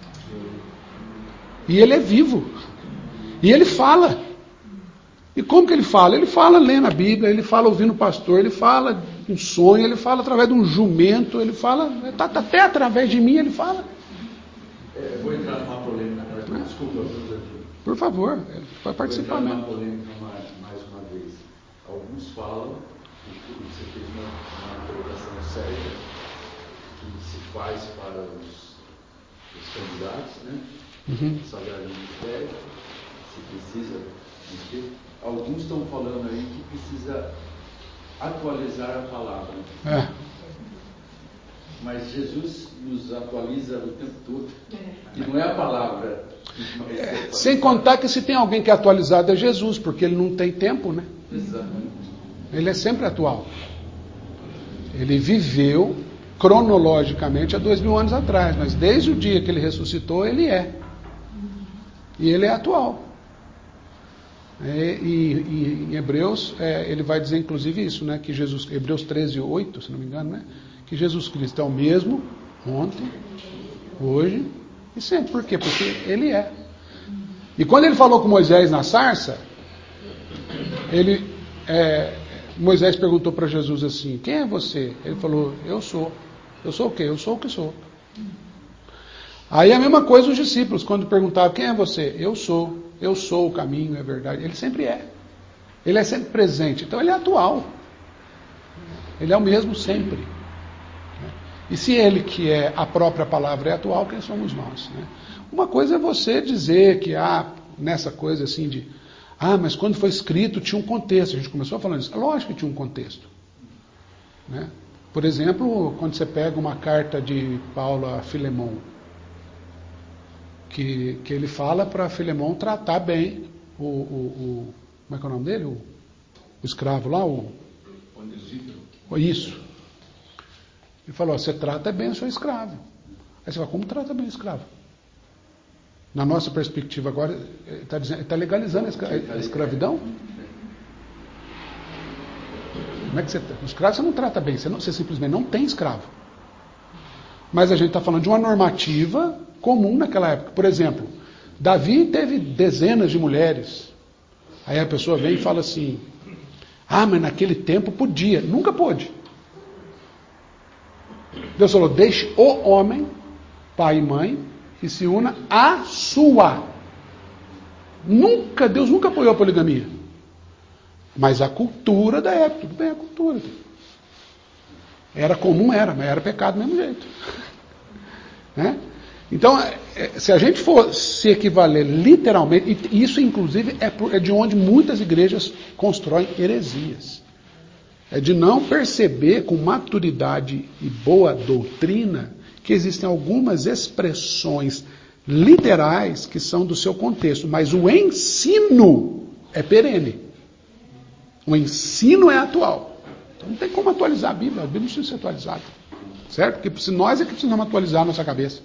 E ele é vivo. E ele fala. E como que ele fala? Ele fala lendo a Bíblia, ele fala ouvindo o pastor, ele fala um sonho, ele fala através de um jumento, ele fala, tá, tá, até através de mim ele fala. É, vou entrar numa polêmica, né? Desculpa, eu por favor, vai participar mesmo. Vou entrar mesmo. numa polêmica mais, mais uma vez. Alguns falam, e você fez uma, uma colocação séria, que se faz para os, os candidatos, né? Uhum. Sagrado Ministério, se precisa mexer. Alguns estão falando aí que precisa atualizar a palavra. É. Mas Jesus nos atualiza o tempo todo. E não é a palavra. É, sem contar que se tem alguém que é atualizado é Jesus, porque ele não tem tempo, né? Exatamente. Ele é sempre atual. Ele viveu cronologicamente há dois mil anos atrás, mas desde o dia que ele ressuscitou, ele é. E ele é atual. É, e, e em Hebreus, é, ele vai dizer inclusive isso, né? Que Jesus, Hebreus treze, oito, se não me engano, né? Que Jesus Cristo é o mesmo ontem, hoje e sempre. Por quê? Porque ele é. E quando ele falou com Moisés na sarça, ele, é, Moisés perguntou para Jesus assim, quem é você? Ele falou, eu sou. Eu sou o quê? Eu sou o que sou. Aí a mesma coisa os discípulos, quando perguntavam, quem é você? Eu sou. Eu sou o caminho, é verdade. Ele sempre é. Ele é sempre presente. Então ele é atual. Ele é o mesmo sempre. E se ele, que é a própria palavra, é atual, quem somos nós? Né? Uma coisa é você dizer que há nessa coisa assim de ah, mas quando foi escrito tinha um contexto. A gente começou falando isso. Lógico que tinha um contexto. Né? Por exemplo, quando você pega uma carta de Paulo a Filemão, que, que ele fala para Filemão tratar bem o, o, o... Como é que é o nome dele? O, o escravo lá? O, o, isso. Ele falou, você trata bem o seu escravo. Aí você fala, como trata bem o escravo? Na nossa perspectiva agora, está tá legalizando a, escra a escravidão? Como é que você... O escravo você não trata bem, você, não, você simplesmente não tem escravo. Mas a gente está falando de uma normativa comum naquela época. Por exemplo, Davi teve dezenas de mulheres. Aí a pessoa vem e fala assim, ah, mas naquele tempo podia. Nunca pôde. Deus falou, deixe o homem, pai e mãe, e se una a sua. Nunca, Deus nunca apoiou a poligamia. Mas a cultura da época, tudo bem, a cultura. Era comum, era, mas era pecado do mesmo jeito. Né? Então, se a gente for se equivaler literalmente, e isso inclusive é, por, é de onde muitas igrejas constroem heresias. É de não perceber com maturidade e boa doutrina que existem algumas expressões literais que são do seu contexto, mas o ensino é perene. O ensino é atual. Então não tem como atualizar a Bíblia, a Bíblia não precisa ser atualizada. Certo? Porque nós é que precisamos atualizar a nossa cabeça.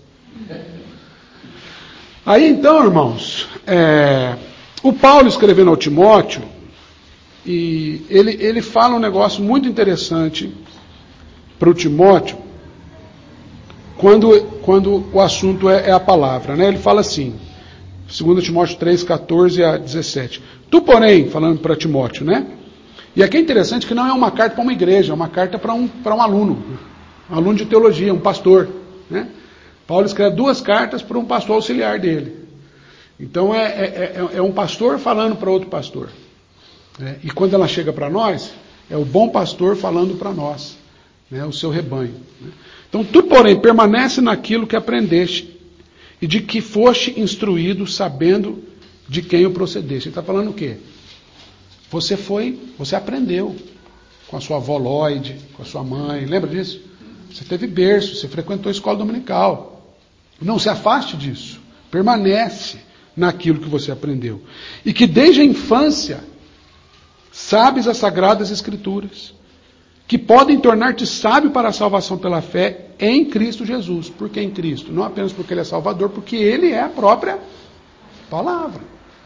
Aí então, irmãos, é, o Paulo escrevendo ao Timóteo, e ele, ele fala um negócio muito interessante para o Timóteo, quando, quando o assunto é, é a palavra. Né? Ele fala assim, dois Timóteo três, catorze a dezessete. Tu, porém, falando para Timóteo, né? E aqui é interessante que não é uma carta para uma igreja, é uma carta para um, para um aluno, um aluno de teologia, um pastor. Né? Paulo escreve duas cartas para um pastor auxiliar dele. Então é, é, é, é um pastor falando para outro pastor. Né? E quando ela chega para nós, é o bom pastor falando para nós, né? O seu rebanho. Né? Então tu, porém, permanece naquilo que aprendeste e de que foste instruído, sabendo de quem o procedeste. Ele está falando o quê? Você foi, você aprendeu com a sua avó Lloyd, com a sua mãe, lembra disso? Você teve berço, você frequentou a escola dominical. Não se afaste disso. Permanece naquilo que você aprendeu. E que desde a infância sabes as sagradas escrituras, que podem tornar-te sábio para a salvação pela fé em Cristo Jesus. Por que em Cristo? Não apenas porque Ele é Salvador, porque Ele é a própria palavra.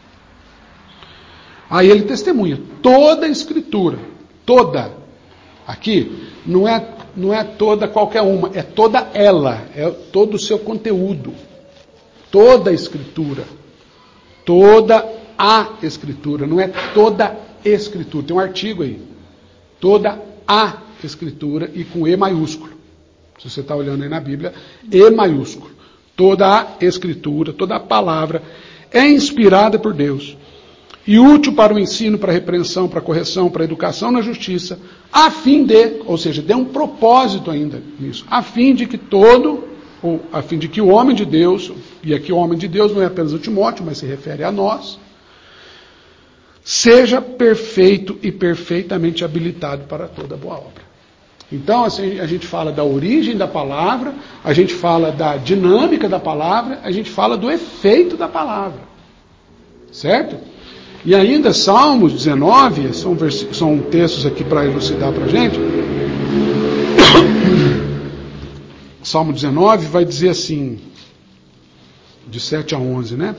Aí ele testemunha toda a escritura, toda. Aqui não é, não é toda qualquer uma, é toda ela, é todo o seu conteúdo. Toda a escritura. Toda a escritura, não é toda escritura. Tem um artigo aí. Toda a escritura e com E maiúsculo. Se você está olhando aí na Bíblia, E maiúsculo. Toda a escritura, toda a palavra é inspirada por Deus e útil para o ensino, para a repreensão, para a correção, para a educação na justiça, a fim de, ou seja, tem um propósito ainda nisso, a fim de que todo, ou a fim de que o homem de Deus, e aqui o homem de Deus não é apenas o Timóteo, mas se refere a nós, seja perfeito e perfeitamente habilitado para toda boa obra. Então, assim, a gente fala da origem da palavra, a gente fala da dinâmica da palavra, a gente fala do efeito da palavra. Certo? E ainda, Salmos dezenove, são, vers... são textos aqui para elucidar para a gente. Salmo dezenove vai dizer assim, de sete a onze, né?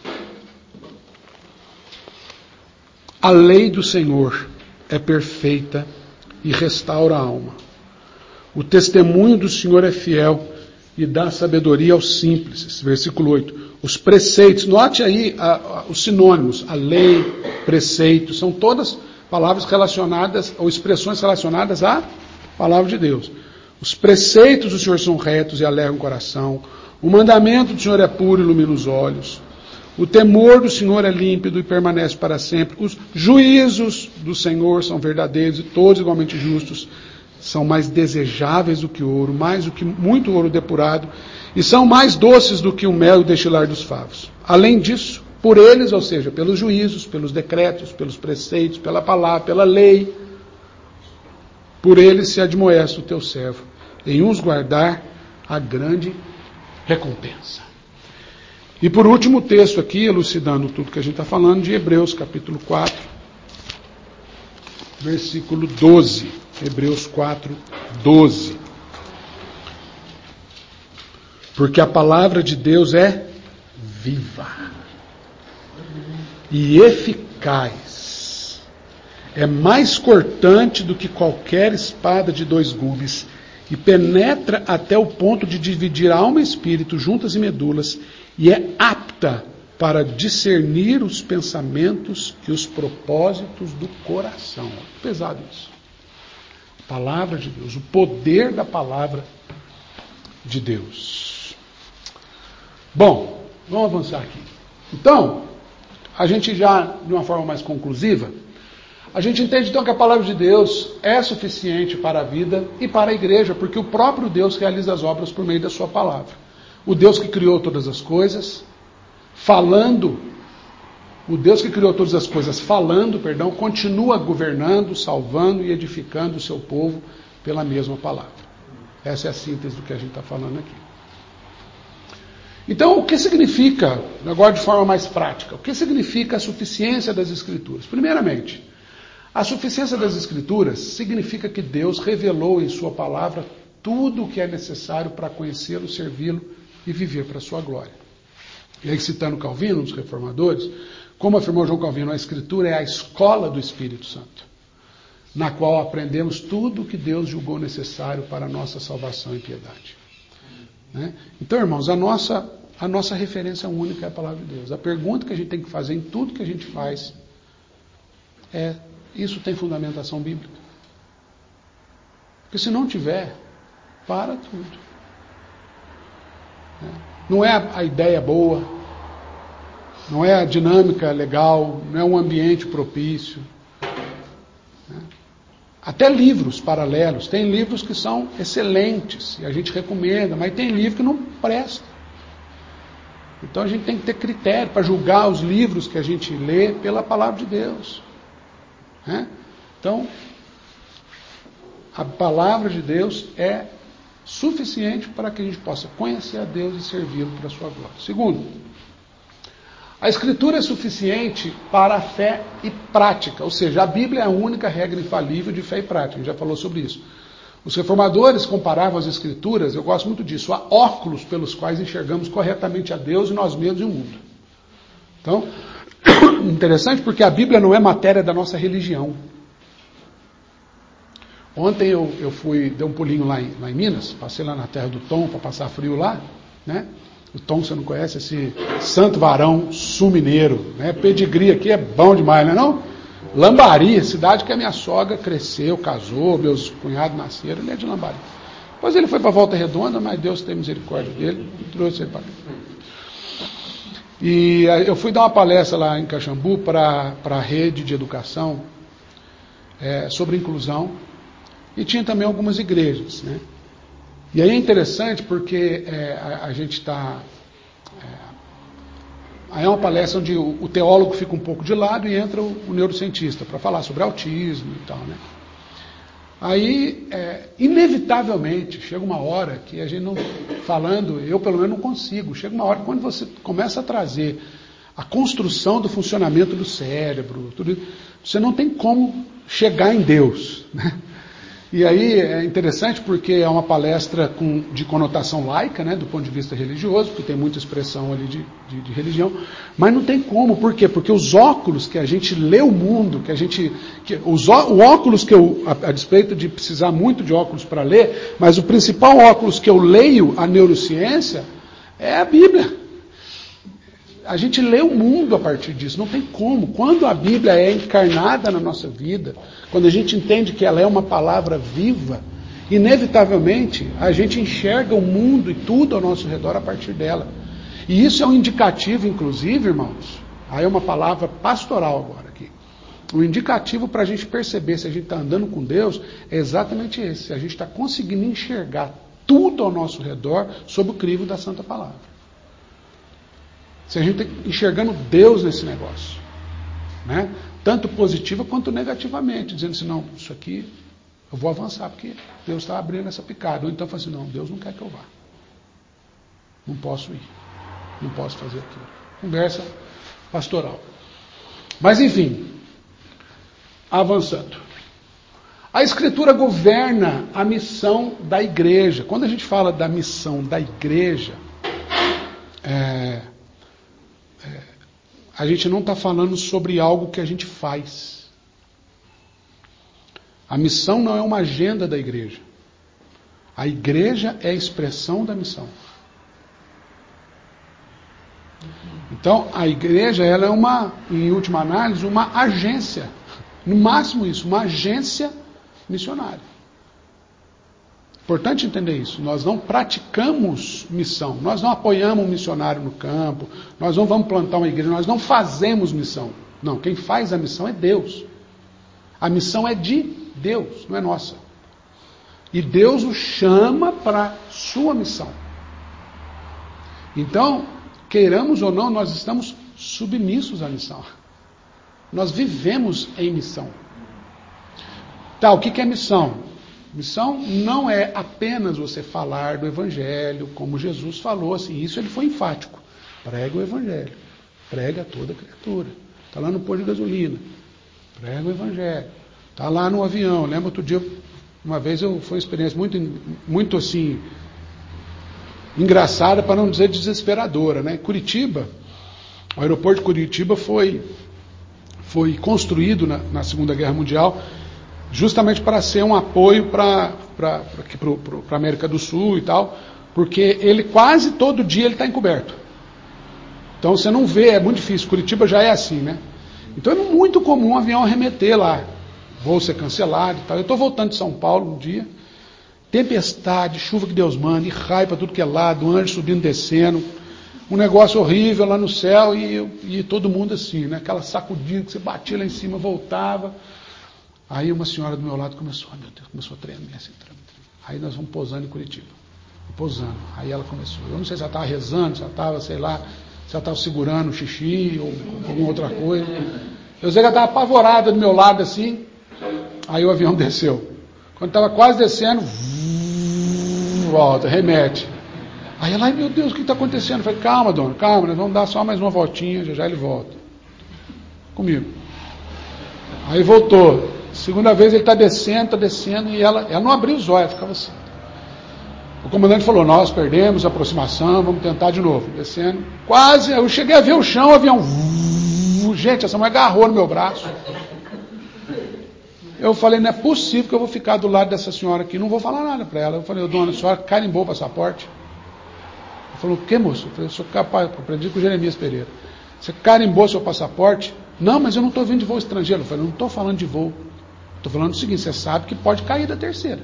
A lei do Senhor é perfeita e restaura a alma. O testemunho do Senhor é fiel e dá sabedoria aos simples. Versículo oito. Os preceitos, note aí a, a, os sinônimos, a lei, preceito, são todas palavras relacionadas, ou expressões relacionadas à palavra de Deus. Os preceitos do Senhor são retos e alegram o coração. O mandamento do Senhor é puro e ilumina os olhos. O temor do Senhor é límpido e permanece para sempre. Os juízos do Senhor são verdadeiros e todos igualmente justos. São mais desejáveis do que ouro, mais do que muito ouro depurado, e são mais doces do que o mel e destilar dos favos. Além disso, por eles, ou seja, pelos juízos, pelos decretos, pelos preceitos, pela palavra, pela lei, por eles se admoesta o teu servo, em uns guardar a grande recompensa. E por último o texto aqui, elucidando tudo que a gente está falando, de Hebreus capítulo quatro, versículo doze. Hebreus quatro, doze. Porque a palavra de Deus é viva e eficaz. É mais cortante do que qualquer espada de dois gumes e penetra até o ponto de dividir alma e espírito, juntas e medulas, e é apta para discernir os pensamentos e os propósitos do coração. Pesado isso. Palavra de Deus, o poder da palavra de Deus. Bom, vamos avançar aqui. Então, a gente já, de uma forma mais conclusiva, a gente entende então que a palavra de Deus é suficiente para a vida e para a igreja, porque o próprio Deus realiza as obras por meio da sua palavra. O Deus que criou todas as coisas, falando, o Deus que criou todas as coisas falando, perdão, continua governando, salvando e edificando o seu povo pela mesma palavra. Essa é a síntese do que a gente está falando aqui. Então, o que significa, agora de forma mais prática, o que significa a suficiência das Escrituras? Primeiramente, a suficiência das Escrituras significa que Deus revelou em sua palavra tudo o que é necessário para conhecê-lo, servi-lo e viver para a sua glória. E aí, citando Calvino, um dos reformadores, como afirmou João Calvino, a Escritura é a escola do Espírito Santo, na qual aprendemos tudo o que Deus julgou necessário para a nossa salvação e piedade. Né? Então, irmãos, a nossa, a nossa referência única é a palavra de Deus. A pergunta que a gente tem que fazer em tudo que a gente faz é: isso tem fundamentação bíblica? Porque se não tiver, para tudo. Né? Não é a ideia boa, não é a dinâmica legal, não é um ambiente propício. Né? Até livros paralelos, tem livros que são excelentes, e a gente recomenda, mas tem livro que não presta. Então a gente tem que ter critério para julgar os livros que a gente lê pela palavra de Deus. Né? Então, a palavra de Deus é suficiente para que a gente possa conhecer a Deus e servi-lo para a sua glória. Segundo, a Escritura é suficiente para a fé e prática, ou seja, a Bíblia é a única regra infalível de fé e prática, a gente já falou sobre isso. Os reformadores comparavam as Escrituras, eu gosto muito disso, a óculos pelos quais enxergamos corretamente a Deus e nós mesmos e o mundo. Então, interessante porque a Bíblia não é matéria da nossa religião. Ontem eu, eu fui, dei um pulinho lá em, lá em Minas, passei lá na terra do Tom para passar frio lá, né? O Tom, você não conhece, esse santo varão sul-mineiro, né? Pedigree aqui é bom demais, não é não? Lambari, cidade que a minha sogra cresceu, casou, meus cunhados nasceram, ele é de Lambari. Depois ele foi para Volta Redonda, mas Deus tem misericórdia dele e trouxe ele para cá. E eu fui dar uma palestra lá em Caxambu para a rede de educação é, sobre inclusão. E tinha também algumas igrejas, né? E aí é interessante porque é, a, a gente está... É, aí é uma palestra onde o, o teólogo fica um pouco de lado e entra o, o neurocientista para falar sobre autismo e tal, né? Aí, é, inevitavelmente, chega uma hora que a gente não... Falando, eu pelo menos não consigo. Chega uma hora que quando você começa a trazer a construção do funcionamento do cérebro, tudo, você não tem como chegar em Deus, né? E aí é interessante porque é uma palestra com, de conotação laica, né, do ponto de vista religioso, porque tem muita expressão ali de, de, de religião, mas não tem como, por quê? Porque os óculos que a gente lê o mundo, que a gente, que, os ó, o óculos que eu, a, a despeito de precisar muito de óculos para ler, mas o principal óculos que eu leio a neurociência é a Bíblia. A gente lê o mundo a partir disso, não tem como. Quando a Bíblia é encarnada na nossa vida, quando a gente entende que ela é uma palavra viva, inevitavelmente a gente enxerga o mundo e tudo ao nosso redor a partir dela. E isso é um indicativo, inclusive, irmãos, aí é uma palavra pastoral agora aqui. Um indicativo para a gente perceber se a gente está andando com Deus é exatamente esse, se a gente está conseguindo enxergar tudo ao nosso redor sob o crivo da Santa Palavra. Se a gente está enxergando Deus nesse negócio, né? Tanto positiva quanto negativamente, dizendo assim, não, isso aqui eu vou avançar, porque Deus está abrindo essa picada. Ou então fala assim, não, Deus não quer que eu vá. Não posso ir. Não posso fazer aquilo. Conversa pastoral. Mas enfim, avançando. A Escritura governa a missão da igreja. Quando a gente fala da missão da igreja, é... É, a gente não está falando sobre algo que a gente faz. A missão não é uma agenda da igreja. A igreja é a expressão da missão. Então, a igreja ela é uma, em última análise, uma agência. No máximo isso, uma agência missionária. Importante entender isso. Nós não praticamos missão. Nós não apoiamos um missionário no campo. Nós não vamos plantar uma igreja. Nós não fazemos missão. Não, quem faz a missão é Deus. A missão é de Deus, não é nossa. E Deus o chama para a sua missão. Então, queiramos ou não, nós estamos submissos à missão. Nós vivemos em missão. Tá, o que é missão? Missão não é apenas você falar do Evangelho, como Jesus falou, assim, isso ele foi enfático. Prega o Evangelho, prega a toda criatura. Está lá no posto de gasolina, prega o Evangelho. Está lá no avião. Lembra outro dia, uma vez eu foi uma experiência muito, muito assim, engraçada, para não dizer desesperadora, né? Curitiba, o aeroporto de Curitiba foi, foi construído na, na Segunda Guerra Mundial, justamente para ser um apoio para a América do Sul e tal, porque ele quase todo dia ele está encoberto. Então você não vê, é muito difícil. Curitiba já é assim, né? Então é muito comum um avião arremeter lá, voo ser cancelado e tal. Eu estou voltando de São Paulo um dia, tempestade, chuva que Deus manda, e raio para tudo que é lado, anjo subindo e descendo, um negócio horrível lá no céu e, e todo mundo assim, né? Aquela sacudida que você batia lá em cima, voltava. Aí uma senhora do meu lado começou, ai meu Deus, começou a tremer, assim, tremer, tremer. Aí nós vamos pousando em Curitiba. Pousando. Aí ela começou. Eu não sei se ela estava rezando, se ela estava, sei lá, se ela estava segurando o xixi ou alguma outra coisa. Eu sei que ela estava apavorada do meu lado assim. Aí o avião desceu. Quando estava quase descendo, volta, remete. Aí ela, ai meu Deus, o que está acontecendo? Eu falei, calma, dona, calma, nós vamos dar só mais uma voltinha, já já ele volta. Comigo. Aí voltou. Segunda vez ele está descendo, está descendo, e ela, ela não abriu os olhos, ficava assim. O comandante falou, nós perdemos a aproximação, vamos tentar de novo. Descendo, quase, eu cheguei a ver o chão, o avião, gente, essa mulher agarrou no meu braço. Eu falei, não é possível que eu vou ficar do lado dessa senhora aqui, não vou falar nada para ela. Eu falei, dona, a senhora carimbou o passaporte? Ele falou, o que, moço? Eu falei, eu sou capaz, eu aprendi com o Jeremias Pereira. Você carimbou seu passaporte? Não, mas eu não estou vindo de voo estrangeiro. Eu falei, não estou falando de voo. Estou falando o seguinte, você sabe que pode cair da terceira.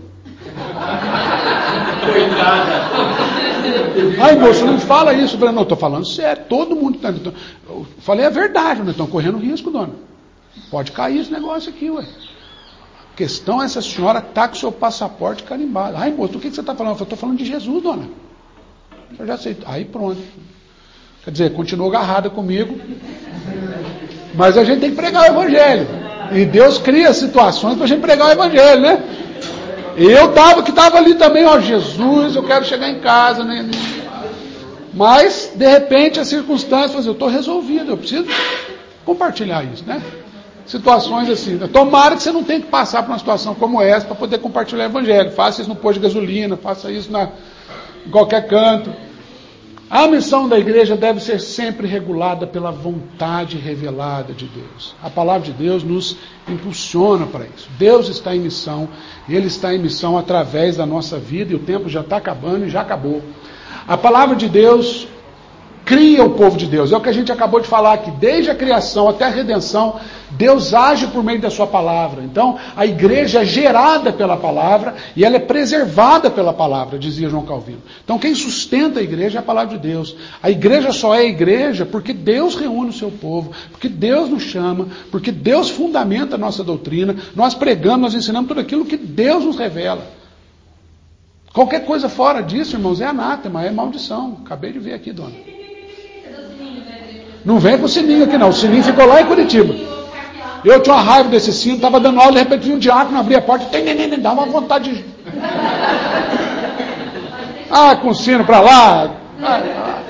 Ai, moço, não fala isso. Eu falei, não, estou falando sério, todo mundo está... Eu falei, é verdade, não estão correndo risco, dona. Pode cair esse negócio aqui, ué. A questão é essa senhora está com o seu passaporte carimbado. Ai, moço, do que, que você está falando? Eu falei, estou falando de Jesus, dona. Eu já sei. Aí pronto. Quer dizer, continuou agarrada comigo. Mas a gente tem que pregar o evangelho. E Deus cria situações para a gente pregar o evangelho, né? E eu tava, que estava ali também, ó, Jesus, eu quero chegar em casa, né? Mas, de repente, as circunstâncias, eu estou resolvido, eu preciso compartilhar isso, né? Situações assim, tomara que você não tenha que passar por uma situação como essa para poder compartilhar o evangelho. Faça isso no posto de gasolina, faça isso na, em qualquer canto. A missão da igreja deve ser sempre regulada pela vontade revelada de Deus. A palavra de Deus nos impulsiona para isso. Deus está em missão, Ele está em missão através da nossa vida, e o tempo já está acabando e já acabou. A palavra de Deus cria o povo de Deus. É o que a gente acabou de falar aqui. Desde a criação até a redenção, Deus age por meio da sua palavra. Então, a igreja é gerada pela palavra e ela é preservada pela palavra, dizia João Calvino. Então, quem sustenta a igreja é a palavra de Deus. A igreja só é igreja porque Deus reúne o seu povo, porque Deus nos chama, porque Deus fundamenta a nossa doutrina. Nós pregamos, nós ensinamos tudo aquilo que Deus nos revela. Qualquer coisa fora disso, irmãos, é anátema, é maldição. Acabei de ver aqui, dona. Não vem com o sininho aqui não, o sininho ficou lá em Curitiba. Eu tinha uma raiva desse sino, estava dando aula, de repente vinha um diácono, abria a porta, tem, nem, nem, dá uma vontade de... Ah, com o sino para lá. Ah, ah.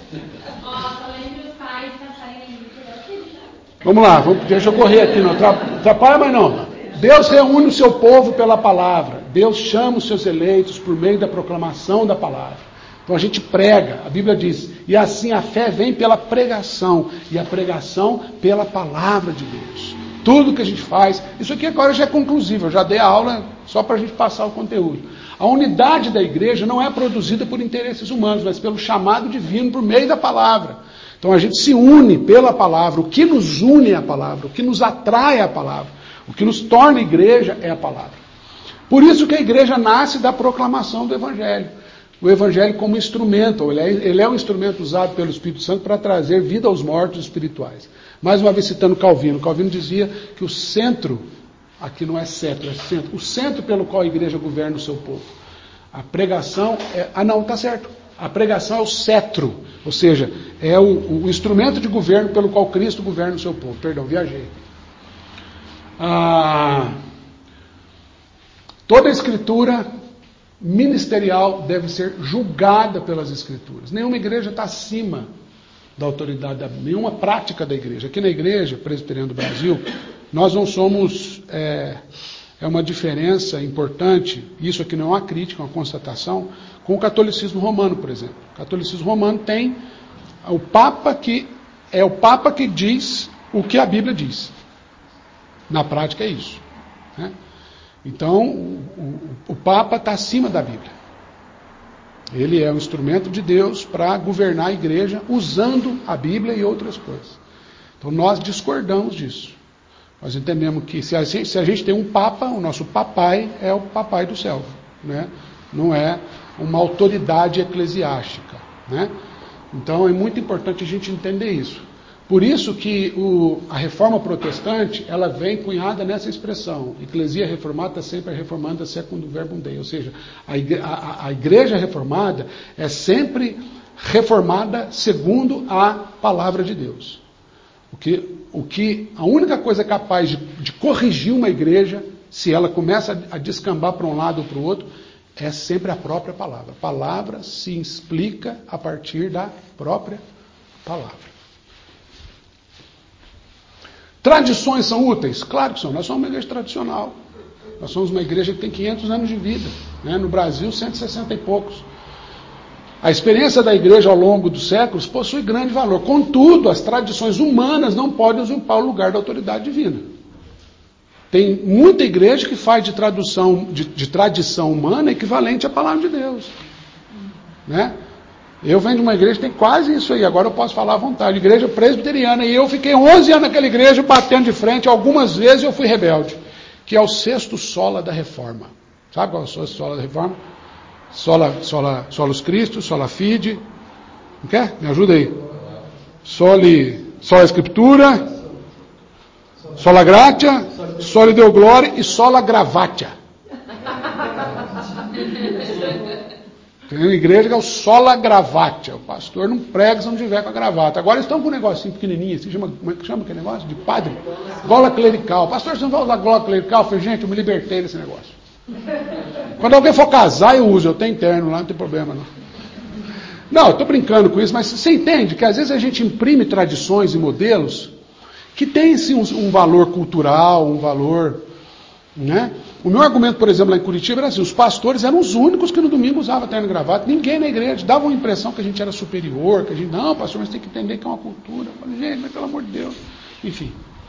Vamos lá, vamos, deixa eu correr aqui, não atrapalha, mas não. Deus reúne o seu povo pela palavra, Deus chama os seus eleitos por meio da proclamação da palavra. Então a gente prega, a Bíblia diz, e assim a fé vem pela pregação, e a pregação pela palavra de Deus. Tudo que a gente faz, isso aqui agora já é conclusivo, eu já dei a aula só para a gente passar o conteúdo. A unidade da igreja não é produzida por interesses humanos, mas pelo chamado divino por meio da palavra. Então a gente se une pela palavra, o que nos une é a palavra, o que nos atrai é a palavra, o que nos torna igreja é a palavra. Por isso que a igreja nasce da proclamação do evangelho. O evangelho como instrumento, ele é, ele é um instrumento usado pelo Espírito Santo para trazer vida aos mortos espirituais. Mais uma vez citando Calvino, Calvino dizia que o centro, aqui não é cetro, é centro, o centro pelo qual a igreja governa o seu povo. A pregação é, ah não, está certo, a pregação é o cetro, ou seja, é o, o instrumento de governo pelo qual Cristo governa o seu povo. Perdão, viajei. Ah, toda a escritura ministerial deve ser julgada pelas escrituras. Nenhuma igreja está acima da autoridade, da, nenhuma prática da igreja. Aqui na igreja presbiteriana do Brasil, nós não somos, é, é uma diferença importante, isso aqui não é uma crítica, é uma constatação, com o catolicismo romano, por exemplo. O catolicismo romano tem o Papa que, é o Papa que diz o que a Bíblia diz. Na prática é isso, né? Então, o, o, o Papa está acima da Bíblia. Ele é um instrumento de Deus para governar a igreja usando a Bíblia e outras coisas. Então, nós discordamos disso. Nós entendemos que se a gente, se a gente tem um Papa, o nosso papai é o papai do céu, né? Não é uma autoridade eclesiástica, né? Então é muito importante a gente entender isso. Por isso que o, a reforma protestante, ela vem cunhada nessa expressão. Eclesia reformata sempre reformanda secundum verbum Dei. Ou seja, a igreja, a, a igreja reformada é sempre reformada segundo a palavra de Deus. O que, o que, a única coisa capaz de, de corrigir uma igreja, se ela começa a, a descambar para um lado ou para o outro, é sempre a própria palavra. A palavra se explica a partir da própria palavra. Tradições são úteis? Claro que são. Nós somos uma igreja tradicional. Nós somos uma igreja que tem quinhentos anos de vida. Né? No Brasil, cento e sessenta e poucos. A experiência da igreja ao longo dos séculos possui grande valor. Contudo, as tradições humanas não podem usurpar o lugar da autoridade divina. Tem muita igreja que faz de, tradução, de, de tradição humana equivalente à palavra de Deus. Né? Eu venho de uma igreja que tem quase isso aí, agora eu posso falar à vontade, igreja presbiteriana, e eu fiquei onze anos naquela igreja batendo de frente, algumas vezes eu fui rebelde, que é o sexto sola da reforma. Sabe qual é o sexto sola da reforma? Sola, sola, solus Christo, sola fide, não quer? Me ajuda aí. Soli, sola escritura, sola gratia, sola deo gloria e sola gravatia. Tem uma igreja que é o sola gravatia. O pastor não prega se não tiver com a gravata. Agora estão com um negocinho pequenininho, assim, chama, como é que chama aquele negócio? De padre? Gola clerical. Pastor, você não vai usar gola clerical? Eu falei, gente, eu me libertei desse negócio. Quando alguém for casar, eu uso. Eu tenho terno lá, não tem problema, não. Não, eu estou brincando com isso, mas você entende que às vezes a gente imprime tradições e modelos que têm, sim, um, um valor cultural, um valor... Né? O meu argumento, por exemplo, lá em Curitiba era assim, os pastores eram os únicos que no domingo usavam terno e gravata, ninguém na igreja, dava uma impressão que a gente era superior, que a gente, não, pastor, mas tem que entender que é uma cultura. Eu falei, gente, mas pelo amor de Deus. Enfim.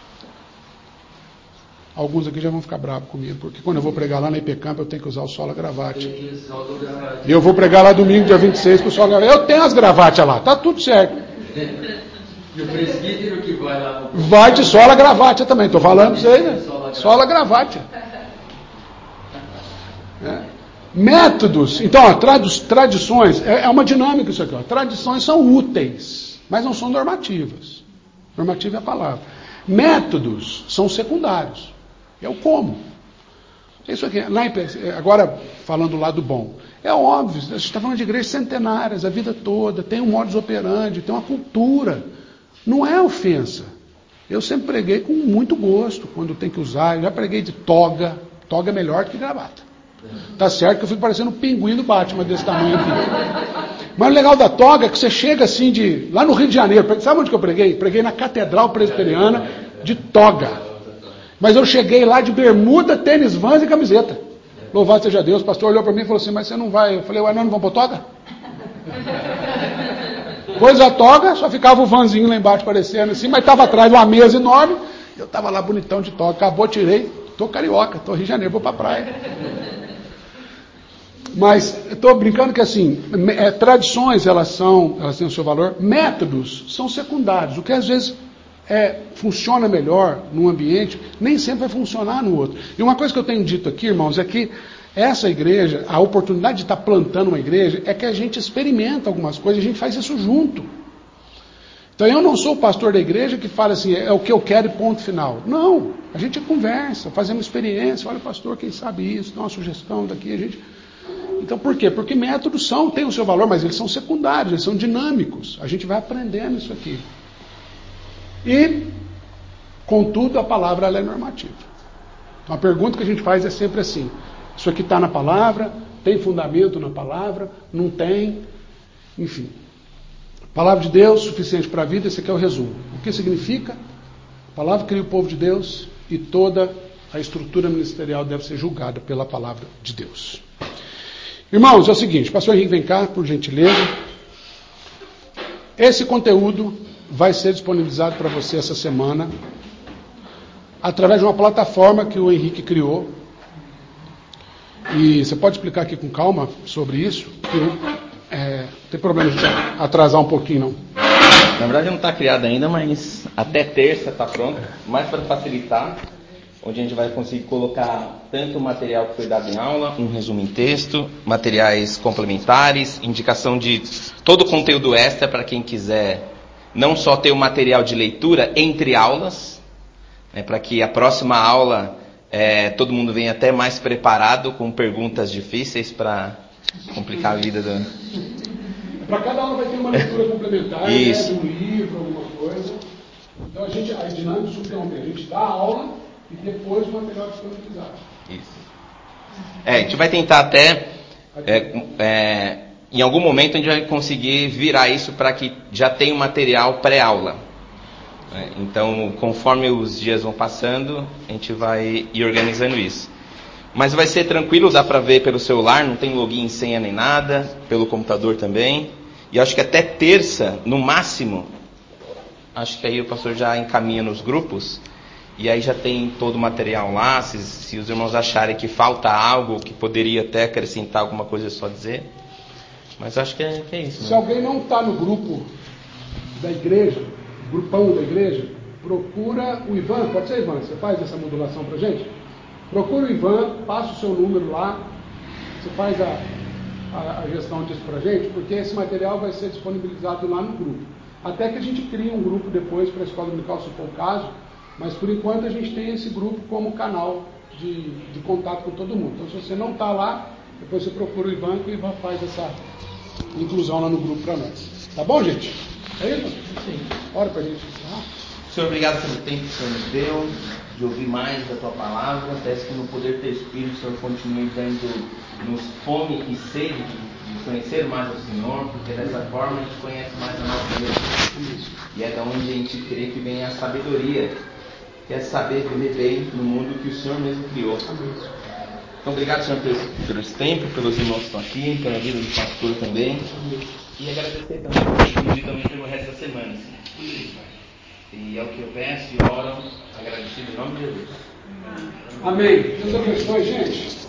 Alguns aqui já vão ficar bravos comigo, porque quando eu vou pregar lá na I P Camp, eu tenho que usar o sola gravate. E eu vou pregar lá domingo, dia vinte e seis, com o sola gravate. Eu tenho as gravatas lá, tá tudo certo. E o presbítero que vai lá... Vai de sola gravate também, estou falando pra você, né? Sola gravate. É. Métodos, então, ó, tradu- tradições, é, é uma dinâmica isso aqui, ó. Tradições são úteis, mas não são normativas. Normativa é a palavra. Métodos são secundários. É o como. Isso aqui, lá em, agora falando do lado bom, é óbvio, a gente está falando de igrejas centenárias, a vida toda, tem um modus operandi, tem uma cultura. Não é ofensa. Eu sempre preguei com muito gosto, quando tem que usar. Eu já preguei de toga. Toga é melhor do que gravata. Tá certo que eu fico parecendo um pinguim do Batman desse tamanho aqui. Mas o legal da toga é que você chega assim de... Lá no Rio de Janeiro, sabe onde que eu preguei? Preguei na Catedral Presbiteriana de toga. Mas eu cheguei lá de bermuda, tênis, vans e camiseta. Louvado seja Deus. O pastor olhou para mim e falou assim, mas você não vai... Eu falei, ué, nós não vamos pôr toga? Pôs a toga, só ficava o vanzinho lá embaixo parecendo assim, mas estava atrás de uma mesa enorme, eu estava lá bonitão de toga, acabou, tirei, estou carioca, estou Rio de Janeiro, vou para a praia. Mas estou brincando que assim, é, tradições elas são, elas têm o seu valor, métodos são secundários, o que às vezes é, funciona melhor num ambiente, nem sempre vai funcionar no outro. E uma coisa que eu tenho dito aqui, irmãos, é que essa igreja, a oportunidade de estar plantando uma igreja, é que a gente experimenta algumas coisas, a gente faz isso junto. Então eu não sou o pastor da igreja que fala assim, é o que eu quero e ponto final. Não, a gente conversa, fazemos experiência, olha pastor, quem sabe isso, dá uma sugestão daqui, a gente... Então por quê? Porque métodos são, têm o seu valor, mas eles são secundários, eles são dinâmicos. A gente vai aprendendo isso aqui. E, contudo, a palavra ela é normativa. Então a pergunta que a gente faz é sempre assim, isso aqui está na palavra, tem fundamento na palavra, não tem, enfim. Palavra de Deus, suficiente para a vida, esse aqui é o resumo. O que significa? A palavra cria o povo de Deus e toda a estrutura ministerial deve ser julgada pela palavra de Deus. Irmãos, é o seguinte, pastor Henrique, vem cá, por gentileza. Esse conteúdo vai ser disponibilizado para você essa semana, através de uma plataforma que o Henrique criou. E você pode explicar aqui com calma sobre isso? Porque, é, não tem problema de atrasar um pouquinho, não. Na verdade não está criado ainda, mas até terça está pronto. Mas para facilitar, onde a gente vai conseguir colocar tanto o material que foi dado em aula, um resumo em texto, materiais complementares, indicação de todo o conteúdo extra para quem quiser não só ter o material de leitura entre aulas, né, para que a próxima aula é, todo mundo venha até mais preparado com perguntas difíceis para complicar a vida do... Para cada aula vai ter uma leitura complementar, né, Isso. de um livro, alguma coisa. Então a gente, a dinâmica subterrânea, a gente dá a aula e depois o material disponibilizado. Isso. É, a gente vai tentar até, é, é, em algum momento a gente vai conseguir virar isso para que já tenha um material pré-aula. É, então, conforme os dias vão passando, a gente vai ir organizando isso. Mas vai ser tranquilo, dá para ver pelo celular, não tem login, senha nem nada, pelo computador também. E acho que até terça, no máximo, acho que aí o pastor já encaminha nos grupos, e aí já tem todo o material lá. Se, se os irmãos acharem que falta algo, que poderia até acrescentar alguma coisa, é só dizer. Mas acho que é, que é isso. Se né? alguém não está no grupo da igreja, grupão da igreja, procura o Ivan. Pode ser, Ivan? Você faz essa modulação para gente? Procura o Ivan, passa o seu número lá, você faz a, a, a gestão disso para a gente, porque esse material vai ser disponibilizado lá no grupo. Até que a gente crie um grupo depois para a escola dominical, se for o caso, mas por enquanto a gente tem esse grupo como canal de, de contato com todo mundo. Então, se você não está lá, depois você procura o Ivan, que o Ivan faz essa inclusão lá no grupo para nós. Tá bom, gente? É isso? Sim. Ora para a gente encerrar. Senhor, obrigado pelo tempo que o Senhor nos deu, de ouvir mais da Tua Palavra. Peço que no poder do Teu Espírito o Senhor continue dando-nos fome e sede de, de conhecer mais o Senhor, porque dessa forma a gente conhece mais a nossa Deus. E é da onde a gente crê que vem a sabedoria, que é saber viver bem no mundo que o Senhor mesmo criou. Então, obrigado, Senhor, pelo, pelo esse tempo, pelos irmãos que estão aqui, pela vida do pastor também. E agradecer também, e também pelo resto da semana. E é o que eu peço e oro, agradecido em nome de Jesus. Amém. Deus abençoe, gente.